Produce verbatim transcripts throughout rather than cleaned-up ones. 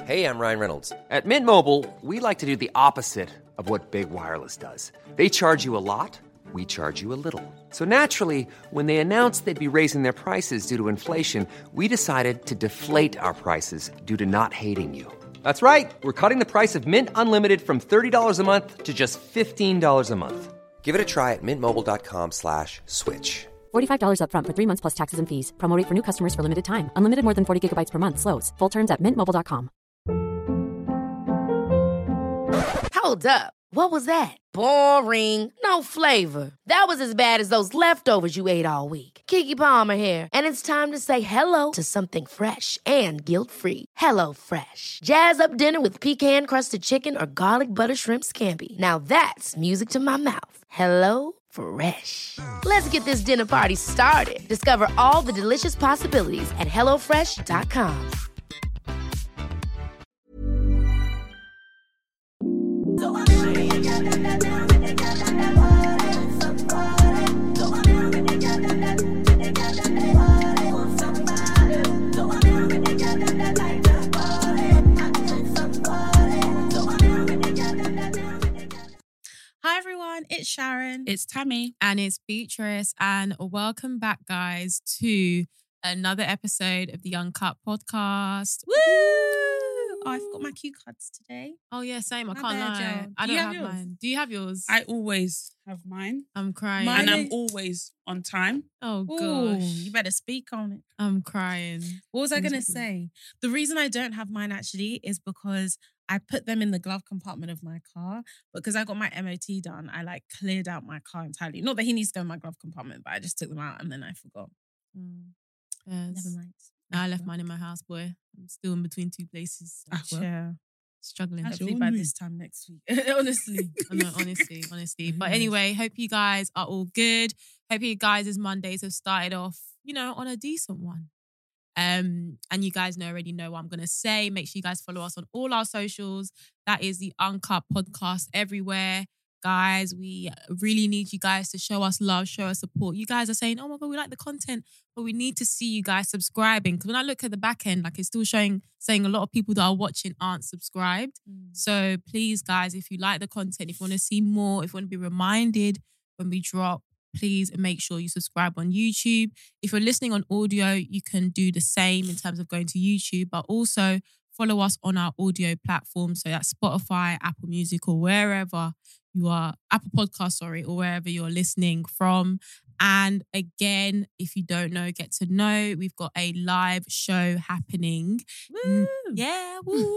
Hey, I'm Ryan Reynolds. At Mint Mobile, we like to do the opposite of what Big Wireless does. They charge you a lot, we charge you a little. So naturally, when they announced they'd be raising their prices due to inflation, we decided to deflate our prices due to not hating you. That's right. We're cutting the price of Mint Unlimited from thirty dollars a month to just fifteen dollars a month. Give it a try at mintmobile.com slash switch. forty-five dollars up front for three months plus taxes and fees. Promo rate for new customers for limited time. Unlimited more than forty gigabytes per month. Slows full terms at mint mobile dot com. Hold up. What was that? Boring. No flavor. That was as bad as those leftovers you ate all week. Keke Palmer here, and it's time to say hello to something fresh and guilt-free. Hello Fresh. Jazz up dinner with pecan-crusted chicken or garlic butter shrimp scampi. Now that's music to my mouth. Hello Fresh. Let's get this dinner party started. Discover all the delicious possibilities at hello fresh dot com. Hi everyone, it's Sharon. It's Tammy. And it's Beatrice. And welcome back, guys, to another episode of the Uncut Podcast. Woo! Oh, I forgot my cue cards today. Oh yeah, same. I My can't bad, lie. Joe. I Do don't you have, have yours? mine. Do you have yours? I always have mine. I'm crying. and I'm is- always on time. Oh Ooh, gosh. you better speak on it. I'm crying. What was I I'm going to so- say? The reason I don't have mine actually is because I put them in the glove compartment of my car. Because I got my M O T done, I like cleared out my car entirely. Not that he needs to go in my glove compartment, but I just took them out and then I forgot. Mm. Yes. Never mind. No, I left mine in my house, boy. I'm still in between two places. Ah, well. Yeah. Struggling. Hopefully Hopefully by by this time next week. Honestly. I know, honestly, honestly. But Yes. anyway, hope you guys are all good. Hope you guys' Mondays have started off, you know, on a decent one. Um, and you guys know already know what I'm gonna say. Make sure you guys follow us on all our socials. That is the Uncut Podcast everywhere. Guys, we really need you guys to show us love, show us support. You guys are saying, oh my God, we like the content, but we need to see you guys subscribing. Because when I look at the back end, like it's still showing, saying a lot of people that are watching aren't subscribed. Mm. So please, guys, if you like the content, if you want to see more, if you want to be reminded when we drop, please make sure you subscribe on YouTube. If you're listening on audio, you can do the same in terms of going to YouTube, but also follow us on our audio platform. So that's Spotify, Apple Music, or wherever you are, Apple Podcasts, sorry, or wherever you're listening from. And again, if you don't know, get to know. We've got a live show happening. Woo! Yeah,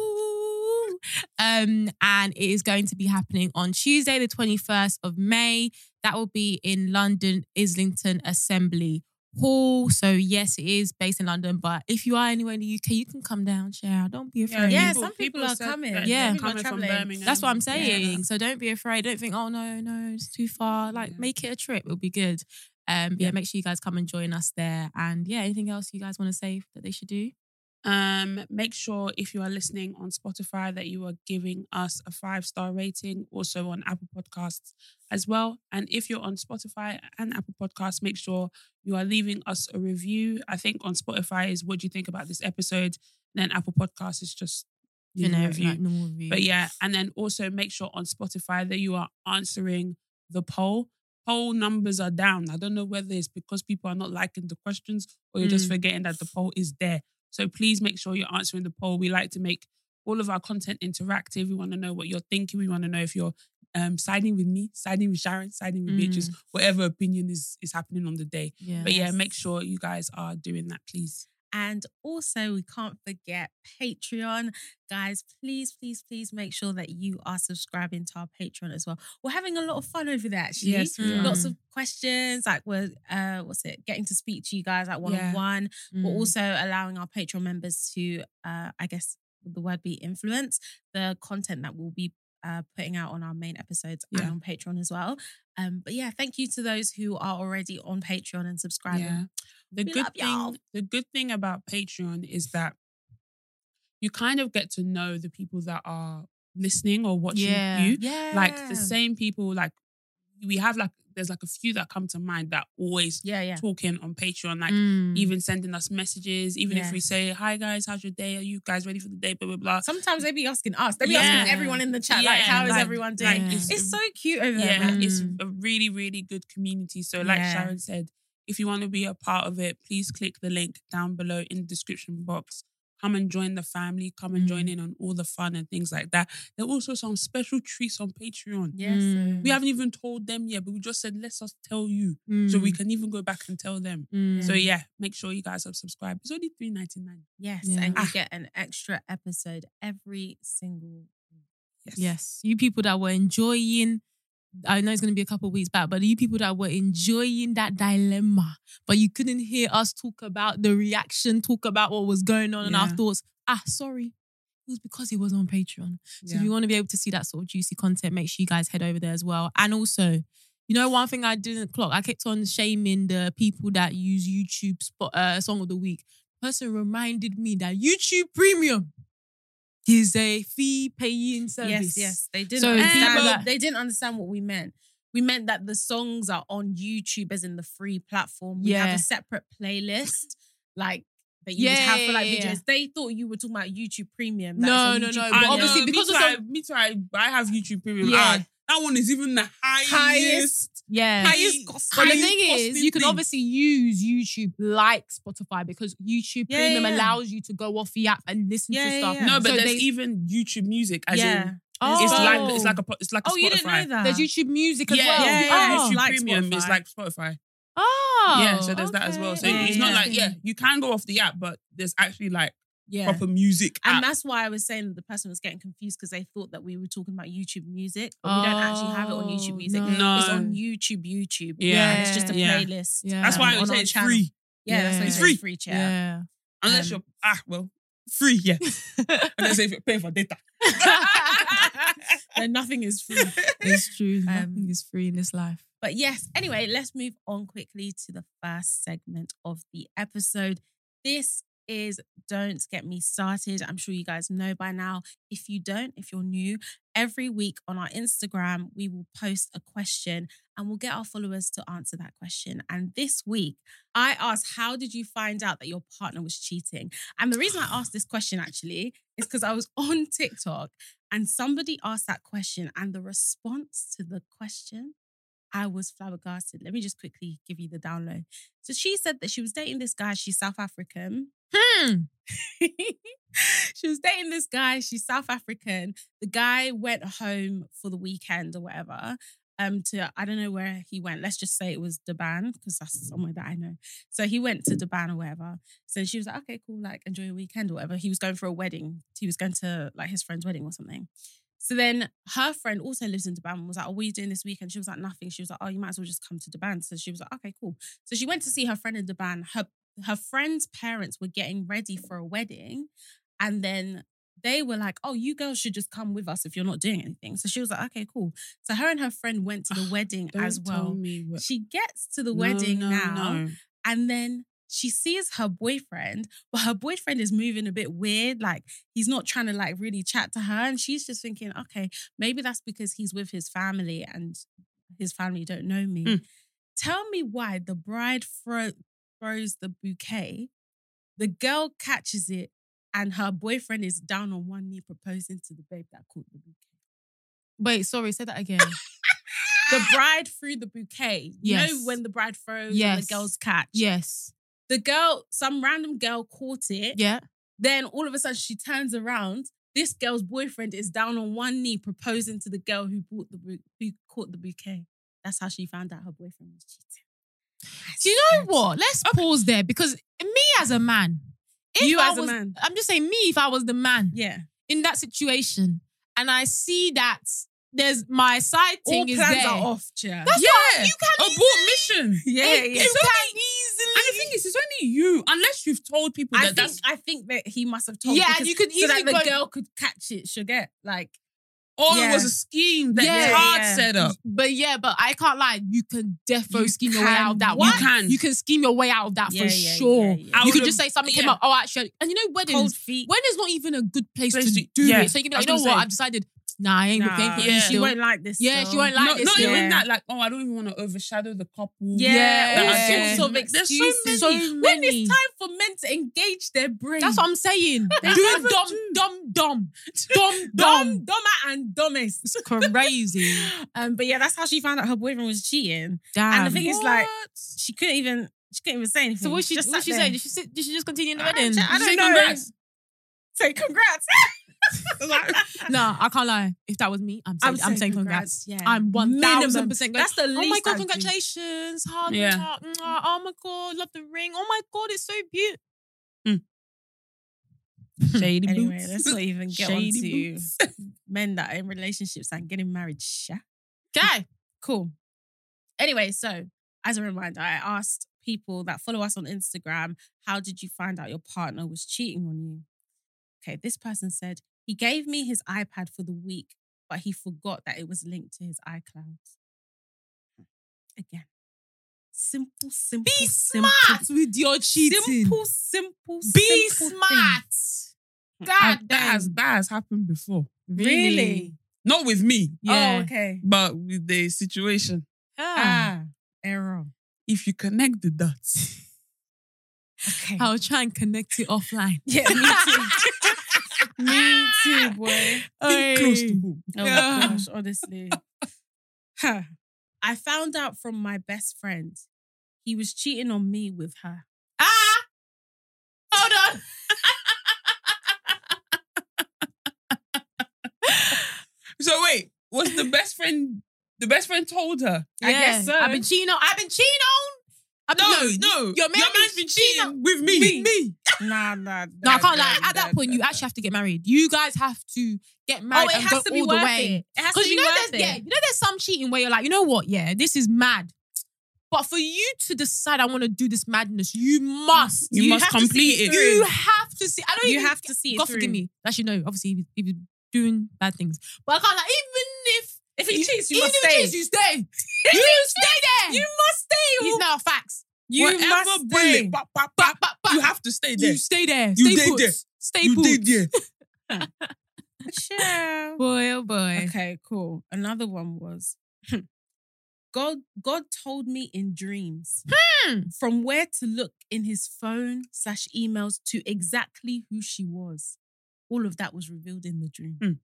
woo! um, and it is going to be happening on Tuesday, the twenty-first of May. That will be in London, Islington Assembly Hall. So yes, it is based in London, but if you are anywhere in the U K, you can come down, share. Don't be afraid. Yeah, Yeah, people- some people, people are said coming. that Yeah, they're coming from Birmingham. That's what I'm saying. Yeah. So don't be afraid. Don't think, oh no, no, it's too far. Like Yeah. make it a trip. It'll be good. Um, yeah. Yeah. make sure you guys come and join us there. And yeah, anything else you guys want to say that they should do? Um, make sure if you are listening on Spotify that you are giving us a five-star rating, also on Apple Podcasts as well. And if you're on Spotify and Apple Podcasts, make sure you are leaving us a review. I think on Spotify is what do you think about this episode? And then Apple Podcasts is just leave a Generic, review. like normal review. But yeah, and then also make sure on Spotify that you are answering the poll. Poll numbers are down. I don't know whether it's because people are not liking the questions or you're just Mm. forgetting that the poll is there. So please make sure you're answering the poll. We like to make all of our content interactive. We want to know what you're thinking. We want to know if you're um, siding with me, siding with Sharon, siding with Mm. Beatrice, whatever opinion is, is happening on the day. Yeah. But yeah, make sure you guys are doing that, please. And also, we can't forget Patreon. Guys, please, please, please make sure that you are subscribing to our Patreon as well. We're having a lot of fun over there, actually. Yes, we are. Lots of questions, like we're, uh, what's it, getting to speak to you guys like one-on-one. Mm. We're also allowing our Patreon members to, uh, I guess, would the word be influence the content that we'll be uh, putting out on our main episodes Yeah. and on Patreon as well. Um, but yeah, thank you to those who are already on Patreon and subscribing. Yeah. The We good love thing, y'all. the good thing about Patreon is that you kind of get to know the people that are listening or watching Yeah. you. Yeah. Like the same people, like we have like there's like a few that come to mind that always Yeah, yeah. talking on Patreon, like Mm. even sending us messages, even if we Yes. say, hi guys, how's your day? Are you guys ready for the day? Blah, blah, blah. Sometimes they be asking us. They be Yeah. asking everyone in the chat, like, Yeah, how is like- everyone doing? like, it's, it's- so cute over there. Yeah, man. it's Mm. a really, really good community. So like Yeah. Sharon said, if you want to be a part of it, please click the link down below in the description box. Come and join the family. Come and join Mm. in on all the fun and things like that. There are also some special treats on Patreon. Yes. Mm. We haven't even told them yet, but we just said, let's us tell you. So we can even go back and tell them. Mm. So yeah, make sure you guys are subscribed. It's only three ninety-nine. Yes, Yeah. and you Ah. get an extra episode every single week. Yes. Yes, you people that were enjoying, I know it's going to be a couple of weeks back, but you people that were enjoying that dilemma, but you couldn't hear us talk about the reaction, talk about what was going on and our Yeah. thoughts. Ah, sorry. It was because it was on Patreon. So if you want to be able to see that sort of juicy content, make sure you guys head over there as well. And also, you know, one thing I didn't clock, I kept on shaming the people that use YouTube spot, uh, Song of the Week. Person reminded me that YouTube Premium is a fee-paying service. Yes, yes. They didn't So understand. people that- They didn't understand what we meant. We meant that the songs are on YouTube as in the free platform. We Yeah. have a separate playlist, like that you would Yeah, have for like yeah, yeah. videos. They thought you were talking about YouTube Premium. No, That's on no, YouTube no, but Premium. obviously me because too, of I, some- me too, I, I have YouTube Premium. Yeah. Ah, that one is even the highest. Highest. Yeah. Highest cost- But the highest thing is, costing you can thing. obviously use YouTube like Spotify because YouTube Yeah, Premium yeah, yeah. allows you to go off the app and listen Yeah, to yeah, stuff. yeah. No, but So there's they- even YouTube Music, as Yeah. in Oh. it's like it's like a po- it's like a Oh, Spotify. you didn't know that? there's YouTube Music as Yeah, well. yeah, yeah, yeah. Oh. YouTube Like Premium is Spotify. like Spotify. Oh, yeah, so there's that as well. So okay. it's not like yeah, Interesting. you can go off the app, but there's actually like Yeah. proper music And app. that's why I was saying that the person was getting confused because they thought that we were talking about YouTube Music, but we don't actually have it on YouTube Oh, Music. no. It's No. on YouTube, YouTube. Yeah. And it's just a Yeah. playlist. Yeah. That's why I um, would on say our it's channel. free. Yeah, that's Yeah. why It's it's free. free. Chat. Yeah. Unless Um, you're ah well free, yeah. Unless if you're paying for data. Then nothing is free. It's true. Um, Nothing is free in this life. But yes, anyway, let's move on quickly to the first segment of the episode. This is Don't Get Me Started. I'm sure you guys know by now. If you don't, if you're new, every week on our Instagram, we will post a question and we'll get our followers to answer that question. And this week, I asked, how did you find out that your partner was cheating? And the reason I asked this question actually is because I was on TikTok and somebody asked that question, and the response to the question, I was flabbergasted. Let me just quickly give you the download. So she said that she was dating this guy. She's South African. Hmm. She was dating this guy. She's South African. The guy went home for the weekend or whatever. Um, to I don't know where he went. Let's just say it was Durban because that's somewhere that I know. So he went to Durban or whatever. So she was like, okay, cool, like enjoy your weekend or whatever. He was going for a wedding. He was going to like his friend's wedding or something. So then her friend also lives in Durban and was like, oh, what are you doing this weekend? She was like, nothing. She was like, oh, you might as well just come to Durban. So she was like, okay, cool. So she went to see her friend in Durban. Her her friend's parents were getting ready for a wedding. And then they were like, oh, you girls should just come with us if you're not doing anything. So she was like, okay, cool. So her and her friend went to the wedding Don't as tell well. me what- She gets to the No, wedding no, now. no. And then she sees her boyfriend, but her boyfriend is moving a bit weird. Like he's not trying to like really chat to her. And she's just thinking, okay, maybe that's because he's with his family and his family don't know me. Mm. Tell me why the bride throw, throws the bouquet, the girl catches it, and her boyfriend is down on one knee proposing to the babe that caught the bouquet. Wait, sorry, say that again. The bride threw the bouquet. You Yes. know when the bride throws and Yes. the girls catch? Yes. The girl, some random girl caught it. Yeah. Then all of a sudden she turns around. This girl's boyfriend is down on one knee proposing to the girl who bought the bou- who caught the bouquet. That's how she found out her boyfriend was cheating. Do you know what? Let's pause there because me as a man, if You I as a was, man. I'm just saying me if I was the man Yeah. in that situation and I see that there's my side All thing is plans there. are off, Chia. That's Yeah, what you can abort mission. Yeah, easily, yeah. you It's can And easily. the thing is, it's only you, unless you've told people I that think that's I think that he must have told Yeah, because, you could so that easily the go- girl could catch it, Sugar. Like all Yeah. it was a scheme that Yeah, Todd yeah. set up. But yeah, but I can't lie. You can defo You scheme your way out of that. can. one. You can. You can scheme your way out of that Yeah, for yeah, sure. yeah, yeah. I You could would've- just say something came yeah. up. Oh, actually, and you know cold weddings. feet. Wedding's not even a good place, Place to to- do yeah, it. So you can be I like, was you know gonna what? say. I've decided Nah, I ain't Nah, paying for Yeah. it. she won't like this. Yeah, so. she won't like No, this. not yeah. even that. Like, oh, I don't even want to overshadow the couple. Yeah, Yeah. all Yeah. sorts of There's so excuses. so when many. it's time for men to engage their brain, That's what I'm saying. They Doing never dumb, do. dumb, dumb, dumb, dumb, dumb. dumber, and dumbest. It's crazy. Um, but yeah, that's how she found out her boyfriend was cheating. Damn. And the thing is, like, What? she couldn't even, she couldn't even say anything. so what she, just what sat she there. say? Did she, sit, did she just continue in the I wedding? don't, I Did don't you say know. congrats? Say congrats. No, I can't lie. If that was me, I'm saying, I'm saying congrats. I'm one thousand percent going. That's the least. Oh my god, I'd do. congratulations. Hug, Yeah. hug, mwah. Oh my god, love the ring. Oh my god, it's so beautiful. Shady Anyway, boots. let's not even get Shady onto boots. men that are in relationships and getting married. Sha. Okay. Cool. Anyway, so as a reminder, I asked people that follow us on Instagram, how did you find out your partner was cheating on you? Okay, this person said, he gave me his iPad for the week, but he forgot that it was linked to his iCloud. Again. Simple, simple, Be simple. smart with your cheating. Simple, simple, Be simple smart. thing. God that has damn. that has happened before. Really? Not with me, Yeah. Oh, okay. but with the situation. Ah. Ah, error. If you connect the dots, Okay. I'll try and connect it offline. Yeah, me too. Me too, boy. think close to home. Oh Yeah. my gosh, honestly. Huh. I found out from my best friend he was cheating on me with her. Ah! Hold on. So wait, was the best friend? The best friend told her. I guess so. I've been cheating on. I've been cheating on. I've been, No, no, no, Your, man man's been cheating with me. Me. me. Nah, nah. No, I nah, can't nah, lie. At that nah, point, you nah, actually have to get married. You guys have to get nah. married Oh, it and has go to be all worth the way. it. It has to Because be you know, worth there's it. yeah, you know, there's some cheating where you're like, you know what? Yeah, this is mad. But for you to decide I want to do this madness, you must. You must have to complete see it. through. You have to see. I don't You even, have to see it God through. forgive me. Actually, no. Obviously, he was, he was doing bad things. But I can't like even if If he cheats, you even must if he stay. cheats, you stay. you stay there. You must stay. He's now facts. You Whatever must bullet, stay. bap, bap, But, bap, but, but you have to stay there. You stay there. You stay stay put. there. Stay You put. did there. Sure. Boy, oh boy. Okay, cool. Another one was God God told me in dreams Hmm. from where to look in his phone slash emails to exactly who she was. All of that was revealed in the dream.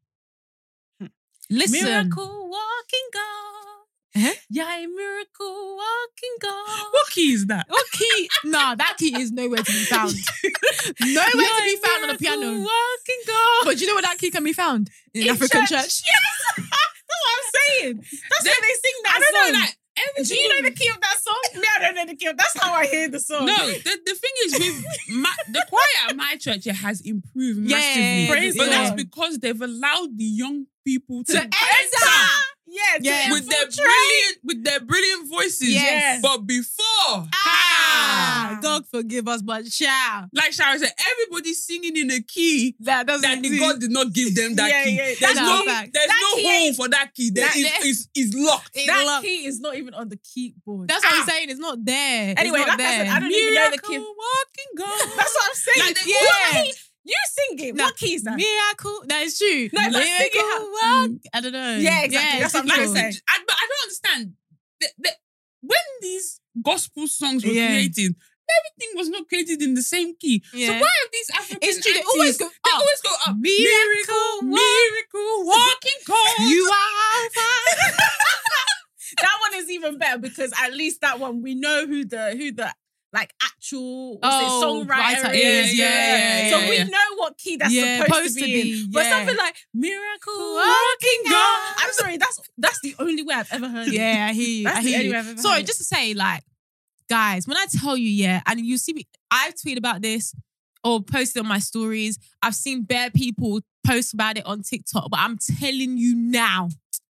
Listen. Miracle walking God. Eh? Yeah, a miracle walking God. What key is that? What key? Nah, that key is nowhere to be found. Nowhere to be found on a piano. Walking God. But do you know where that key can be found? In, In African church. church. Yes. That's what I'm saying. That's why they sing that I don't song. know that. Every Do you know the key of that song? Me, I don't know the key of That's how I hear the song. No, the, the thing is with my, the choir at my church it has improved Yeah, massively. praise but that's God. because they've allowed the young people to, To enter Yeah, Yeah. to with their infiltrate. brilliant with their brilliant voices. Yes. But before, Ah, God forgive us, but child. like Shara said, everybody's singing in a key That doesn't that the exist. God did not give them that Yeah, key. yeah, There's that's no, no fact. there's That no key hole ain't- for that key. There that- is that- is is locked. It's That locked. key is not even on the keyboard. That's what Ah. I'm saying. It's not there. Anyway, it's not like I said, there. I don't even know the key. Miracle walking God. That's what I'm saying. Like the- yeah. yeah. What key? You sing it. No. What key is that? Miracle. That is true. No, but sing it Miracle how- walk. I don't know. Yeah, exactly. That's what I'm it's trying to cool. say. I, but I don't understand. The, the, when these gospel songs were Yeah. created, everything was not created in the same key. So Yeah. why have these African It's true. They aunties- always go they up. always go up. Miracle miracle, walking God. You are Alpha. That one is even better because at least that one we know who the who the like actual what's Oh, it, songwriter writer is. is. Yeah, yeah, So yeah, we yeah. know what key that's Yeah, supposed, supposed to to be. be, in. But yeah. something like miracle Walking walking God. I'm sorry, that's that's the only way I've ever heard it. Yeah, I hear you. That's I the hear only you. way I've ever Sorry, heard it. just to say, like, guys, when I tell you, yeah, and you see me, I've tweeted about this or posted on my stories. I've seen bare people post about it on TikTok, but I'm telling you now,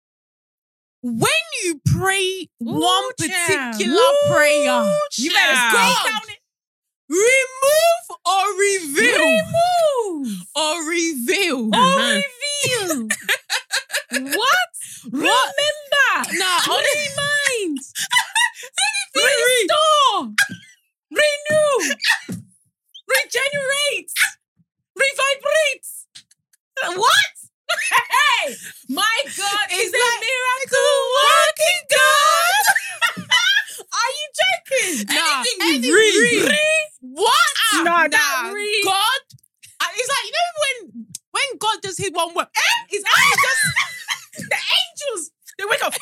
when you pray Ooh, one child. particular Ooh, prayer, You better Child. scroll down it. remove or reveal, Remove. or reveal, Or reveal. What? What? Remember. Nah, honestly, Remind. Restore. Renew. Regenerate. Revibrate. What? Hey, my God is It's a like- miracle working God. Are you joking? Nah, Anything with any re. re. What? Nah, Nah, that re. God. And it's like, you know when when God does his one word, eh? His eyes just The angels, they wake up.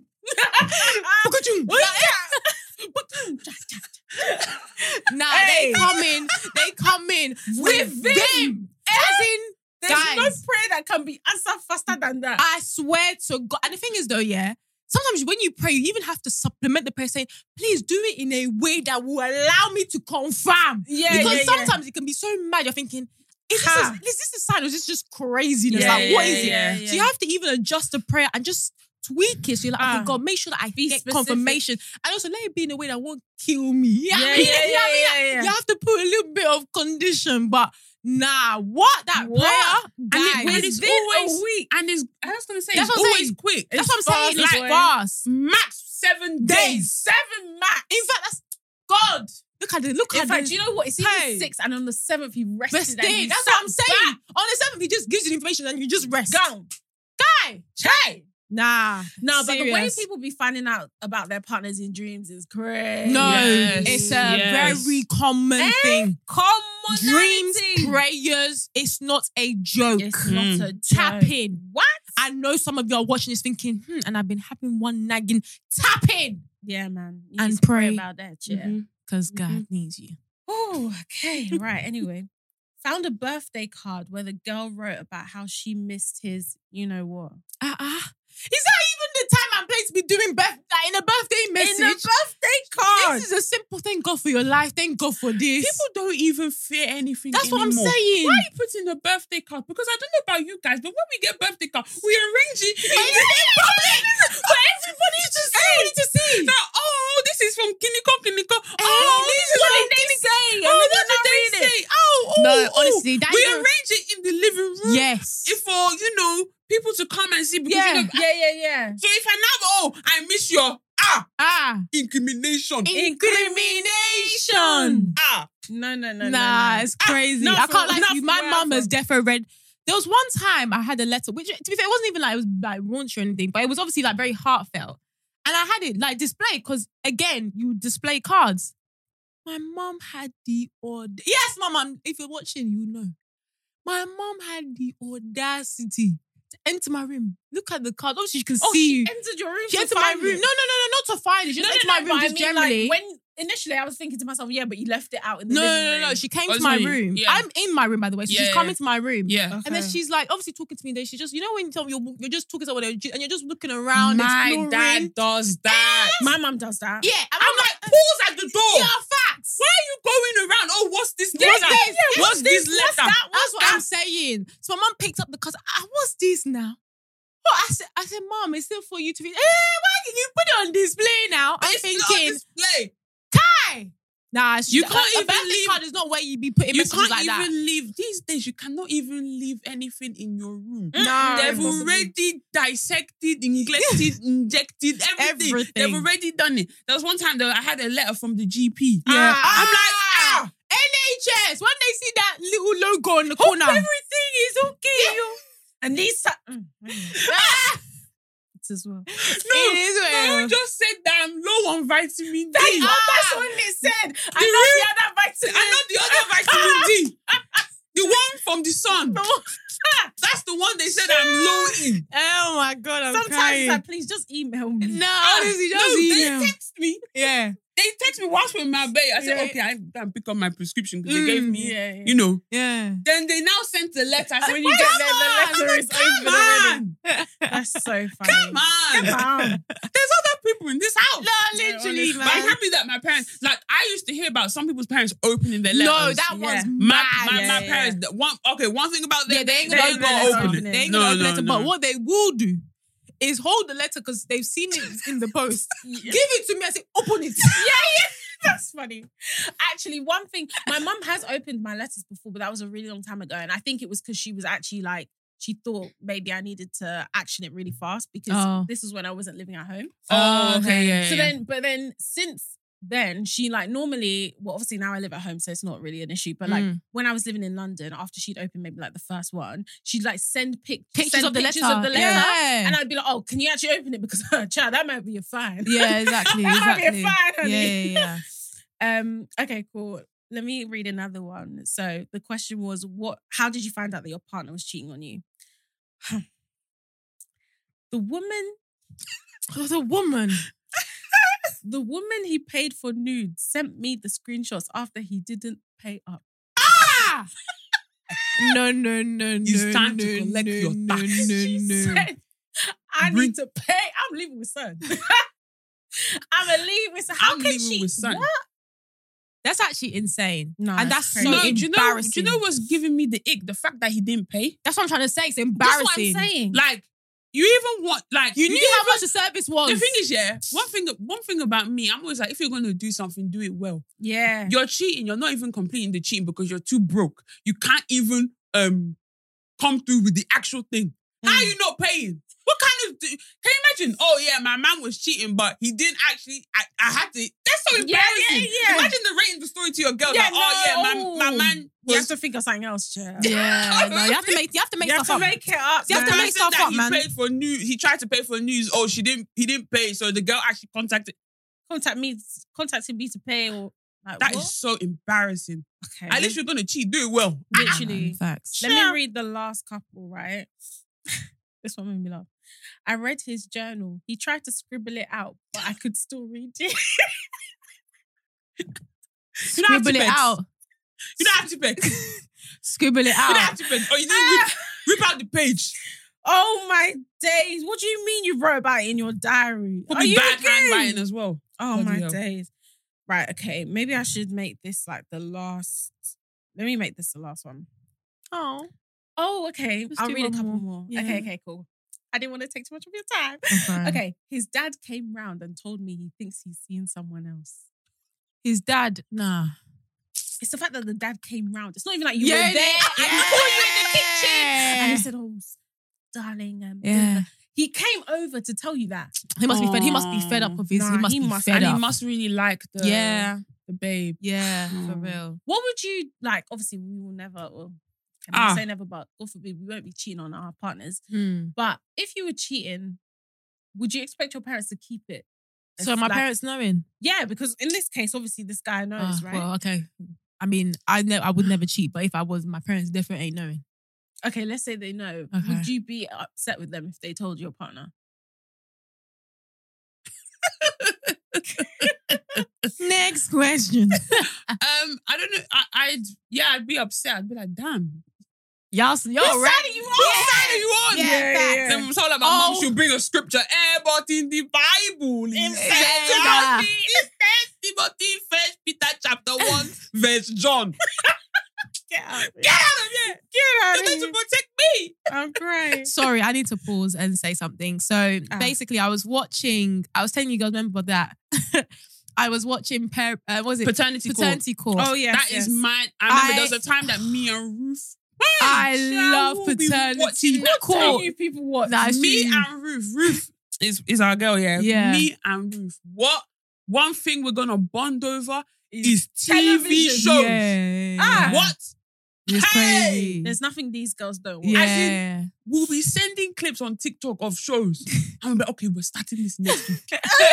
Nah, Hey. they come in, they come in with With them. them. As in, There's guys, no prayer that can be answered faster than that. I swear to God. And the thing is though, yeah, sometimes when you pray, you even have to supplement the prayer saying, please do it in a way that will allow me to confirm. Yeah, Because yeah, yeah. sometimes it can be so mad, you're thinking, is this, Ha. a, is this a sign or is this just craziness? Yeah, like, what yeah, is it? yeah, So yeah. you have to even adjust the prayer and just tweak it. So you're like, Ah. okay, God, make sure that I Be get specific. confirmation. And also let it be in a way that won't kill me. You know what I Yeah, mean? yeah, You know what I mean? yeah, Like, yeah, yeah. You have to put a little bit of condition, but nah, what? That What? prayer, And guys. it, and it's within always a week. and it's I was gonna say That's it's what I'm always saying. quick. That's It's what I'm saying. fast, It's like, fast. max seven Days. days. Seven max. In fact, that's God. Look at it. Look In at fact, it. do you know what? It's even Hey. six, and on the seventh, he rested. Rest and day. he That's sat what I'm saying. back. On the seventh, he just gives you the information and you just rest. Gone. Guy. Hey. Nah. No, but the way serious. people be finding out about their partners in dreams is crazy. No, Yes, it's a yes. very common Eh? thing. Dreams, Commonality. prayers, it's not a joke. It's not Mm. a joke. Tap in. What? I know some of you are watching this thinking, hmm, and I've been having one nagging. Tap in. Yeah, man. You And need to pray. about that. Yeah. Mhm. Because God Mhm. needs you. Oh, okay. Right. Anyway, found a birthday card where the girl wrote about how she missed his, you know what? Uh-uh. Is that even the time and place to be doing birth- like in a birthday message? In a birthday card. This is a simple thank God for your life. Thank God for this. People don't even fear anything. That's what I'm anymore. saying. Why are you putting a birthday card? Because I don't know about you guys, but when we get birthday card, we arrange it in public for everybody to see. Everybody to see. Now, oh, this is from Kiniko Kiniko. Hey, Oh, this is what from did they say? Oh, And what then did I they read it. say? Oh, oh, No, oh. honestly, that we is a- arrange it in the living room. Yes. If for you know people to come and see because Yeah. you know. Yeah, yeah, yeah. So if I now oh I miss your ah Ah. incrimination Incrimination. ah No, no, no, Nah, no, no. it's crazy. not I for- can't lie not to you. for My where mum I'm has defo read. There was one time I had a letter, which to be fair, it wasn't even like it was like raunchy or anything, but it was obviously like very heartfelt. And I had it like displayed because again, you display cards. My mum had the aud. Yes, my mum. If you're watching, you know. My mum had the audacity to enter my room. Look at the card. Obviously, she can Oh, see she you. entered your room She to entered my find room. it. No, no, no, no, not to find it. She No, just no, entered no, my room but I just mean, generally. like, when initially I was thinking to myself, yeah, but you left it out in the No, living no, no, no. room. She came Oh, to my sorry. room. Yeah. I'm in my room, by the way. So Yeah, she's yeah. coming to my room. yeah. And then Okay. she's like, obviously talking to me. Then she just, you know, when you tell me you're, you're just talking to someone and you're just looking around, My exploring. dad does that. My mum does that. Yeah, and I'm like pause at the door. yeah, facts. Why are you going around? Oh, what's this Yeah, letter? yeah, yeah, What's this letter? What's that? That's what I'm saying. So my mum picked up the card. Ah, what's this now? Oh, I said, I said, Mom, it's still for you to read. Eh, why did you put it on display now? I'm It's not thinking, display. Kai. Nah, You a- can't a even birthday leave- card is not where you be putting You messages can't like even that. leave these days. You cannot even leave anything in your room. No, They've impossible. already dissected, neglected, injected everything. Everything. They've already done it. There was one time that I had a letter from the G P. Yeah. I'm like, ah, N H S, when they see that little logo on the hope corner. everything is okay. And these. Sa- mm, mm. Ah, It's as well. No, it is no, well. you just said that I'm low on vitamin D. That's, Ah. oh, that's what it said. I The know real- the other vitamin. I know the other vitamin D. The one from the sun. That's the one they said I'm low in. Oh my God, I'm Sometimes crying. it's like, please just email me. No, Ah, honestly, no, just they email. text me. Yeah. They text me whilst we're in my bed. I said, Yeah. okay, I can pick up my prescription because Mm, they gave me, yeah, yeah. you know. Yeah. Then they now sent the letter. I said, When you "Come get there, the on." letter I'm like, is come open already. on. That's so funny. Come on. Come on. There's other people in this house. No, literally, But I'm man. happy that my parents, like, I used to hear about some people's parents opening their letters. No, that Yeah. was my, mad. my, Yeah, my yeah, parents, the one, okay, one thing about them, Yeah, they ain't They gonna ain't open gonna it. open open it. it. They ain't No, gonna open no, it. no. But what they will do is hold the letter because they've seen it in the post. Give it to me. I say, open it. Yeah, yeah. That's funny. Actually, one thing, my mum has opened my letters before, but that was a really long time ago. And I think it was because she was actually like, she thought maybe I needed to action it really fast because Oh. this was when I wasn't living at home. Oh, okay, yeah, So yeah. then, but then since then she like normally, well, obviously now I live at home, so it's not really an issue. But like Mm. when I was living in London, after she'd opened maybe like the first one, she'd like send pic- Pictures send of the pictures letter. of the letter, Yeah. and I'd be like, "Oh, can you actually open it? Because child, that might be a fine." Yeah, exactly. That might exactly. be a fine, honey. Yeah, yeah, yeah. Um. Okay. Cool. Let me read another one. So the question was, "What? How did you find out that your partner was cheating on you?" The woman, The woman. the woman he paid for nudes sent me the screenshots after he didn't pay up. Ah! No, no, no, no. It's time to no, collect no, your no, tax. No, She no. said, "I Bring- need to pay. I'm leaving with son. I'm a leave with son. How I'm can leaving she? with son. What? That's actually insane. No, and that's that's so crazy. No, do you know? embarrassing. Do you know what's giving me the ick? The fact that he didn't pay. That's what I'm trying to say. It's That's embarrassing. what I'm saying. Like, you even want like You knew didn't how even- much the service was. The thing is, yeah, one thing, one thing about me, I'm always like, if you're going to do something, do it well. Yeah. You're cheating. You're not even completing the cheating because you're too broke. You can't even um come through with the actual thing. How are you not paying? What kind of? Can you imagine? Oh yeah, my man was cheating, but he didn't actually. I, I had to. That's so Yeah, embarrassing. yeah, yeah. Imagine narrating the story to your girl. Yeah, like, oh yeah, my, no. my man You have was. to think of something else, child. Yeah, no, you have to make you have to make You have stuff to up. make it up. You have to the man. make person stuff that up, he man. paid for news. He tried to pay for news. Oh, she didn't. He didn't pay. So the girl actually contacted. contact me, contacted me to pay or like That is what? so embarrassing. Okay. At least you're gonna cheat. Do it well. literally. Facts. Let me read the last couple, right? This one made me laugh. I read his journal. He tried to scribble it out, but I could still read it. You don't have to Scribble it beg. out. You don't have to beg. You Scribble it don't out. have to beg. Oh, you didn't rip, rip out the page. Oh my days. What do you mean you wrote about it in your diary? Are Probably you bad okay? handwriting as well. Oh Bloody my hell. days. Right, okay. Maybe I should make this like the last. Let me make this the last one. Oh. Oh, okay. Let's I'll do read a one couple more. more. Yeah. Okay, okay, cool. I didn't want to take too much of your time. Okay. Okay. His dad came round and told me he thinks he's seen someone else. His dad, nah. It's the fact that the dad came round. It's not even like you Yeah, were there yeah. and he called you in the kitchen. And he Yeah. said, oh, darling. Um, Yeah. He came over to tell you that. He must be fed. He must be fed up of his. Nah, he must he be must- fed And up. he must really like the, yeah, the babe. yeah, for Mm. real. What would you like? Obviously, we will never, well, can Ah. I say never, but God forbid, we won't be cheating on our partners. Hmm. But if you were cheating, would you expect your parents to keep it? So It's my like- parents knowing. Yeah, because in this case, obviously, this guy knows, Ah, right? Well, okay. I mean, I ne- I would never cheat, but if I was, my parents definitely ain't knowing. Okay, let's say they know. Okay. Would you be upset with them if they told your partner? Next question. Um, I don't know. I, I'd yeah, I'd be upset. I'd be like, damn. Y'all, y'all ready? You on? You on? Yeah, Yeah, facts. yeah. Then I'm told that my Oh. mom should bring a scripture. Eh, but in the Bible, it In says Bible. to us, it says Timothy, First Peter chapter one, verse John. Get out of Get out of here! Get out You're of there to here. protect me. I'm crying. Sorry, I need to pause and say something. So Ah. basically, I was watching. I was telling you guys, remember that? I was watching. Per, uh, what was it Paternity court. Paternity course. Oh, yes. That is yes. mad. I remember I- there was a time that me and Ruth. I Shall love we be paternity watching that court. Tell you people what. Nah, it's Me true. and Ruth. Ruth is, is our girl, yeah. Yeah. Me and Ruth. What one thing we're gonna bond over is T V television. shows. Yeah. Ah. What? It's Hey! crazy. There's nothing these girls don't want. Yeah. We'll be sending clips on TikTok of shows. And we'll be like, okay, we're starting this next week.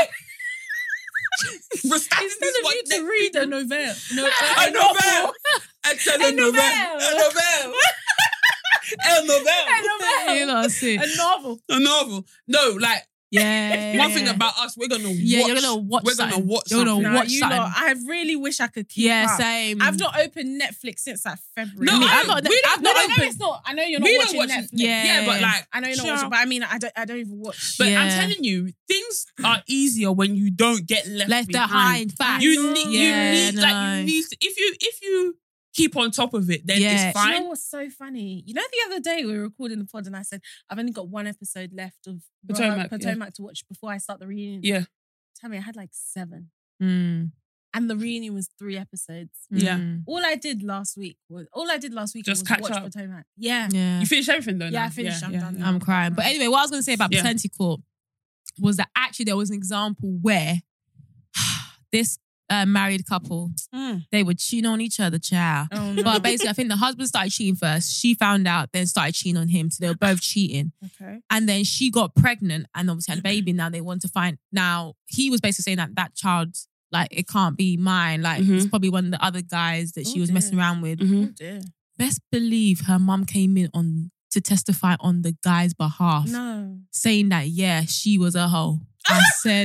we're starting Instead this of one you next to read a week. novel. No, A novel. A telenovel. A novel. A novel. You know, sick. A novel. A novel. No, like, Yeah. one thing about us, we're gonna watch. Yeah, you're gonna watch We're gonna something. watch You're gonna something. Nah, watch you something. lot, I really wish I could keep Yeah, up. same. I've not opened Netflix since like February. No, Me, I I've not- we don't, I've No, not no, opened- no, it's not. I know you're not We don't watching watch- Netflix. Yeah. Yeah, but like, I know you're not child. watching, but I mean, I don't, I don't even watch. But I'm Yeah. telling you, things are easier when you don't get left, left behind. behind. Facts. You know. need, Yeah, you need, like, no. you need. To, if you, if you keep on top of it, then Yeah. it's Do you fine. know what's so funny? You know, the other day we were recording the pod and I said, I've only got one episode left of Potomac, Potomac to watch before I start the reunion. Yeah, Tell me, I had like seven. Mm, And the reunion was three episodes. Yeah. mm. All I did last week was, all I did last week Just was catch watch up. Potomac. Yeah. Yeah. you finished everything though. Yeah, now? I finished. I'm done now. I'm crying. But anyway, what I was going to say about Yeah. paternity court was that actually there was an example where this a married couple. Mm. They were cheating on each other, child. Oh, no. But basically, I think the husband started cheating first. She found out, then started cheating on him. So they were both cheating. Okay. And then she got pregnant and obviously had a baby. Now they want to find. Now he was basically saying that that child, like, it can't be mine. Like, Mhm. it's probably one of the other guys that she Oh, was dear. messing around with. Mhm. Oh dear. Best believe her mum came in on to testify on the guy's behalf, No. saying that, yeah, she was a hoe. I said,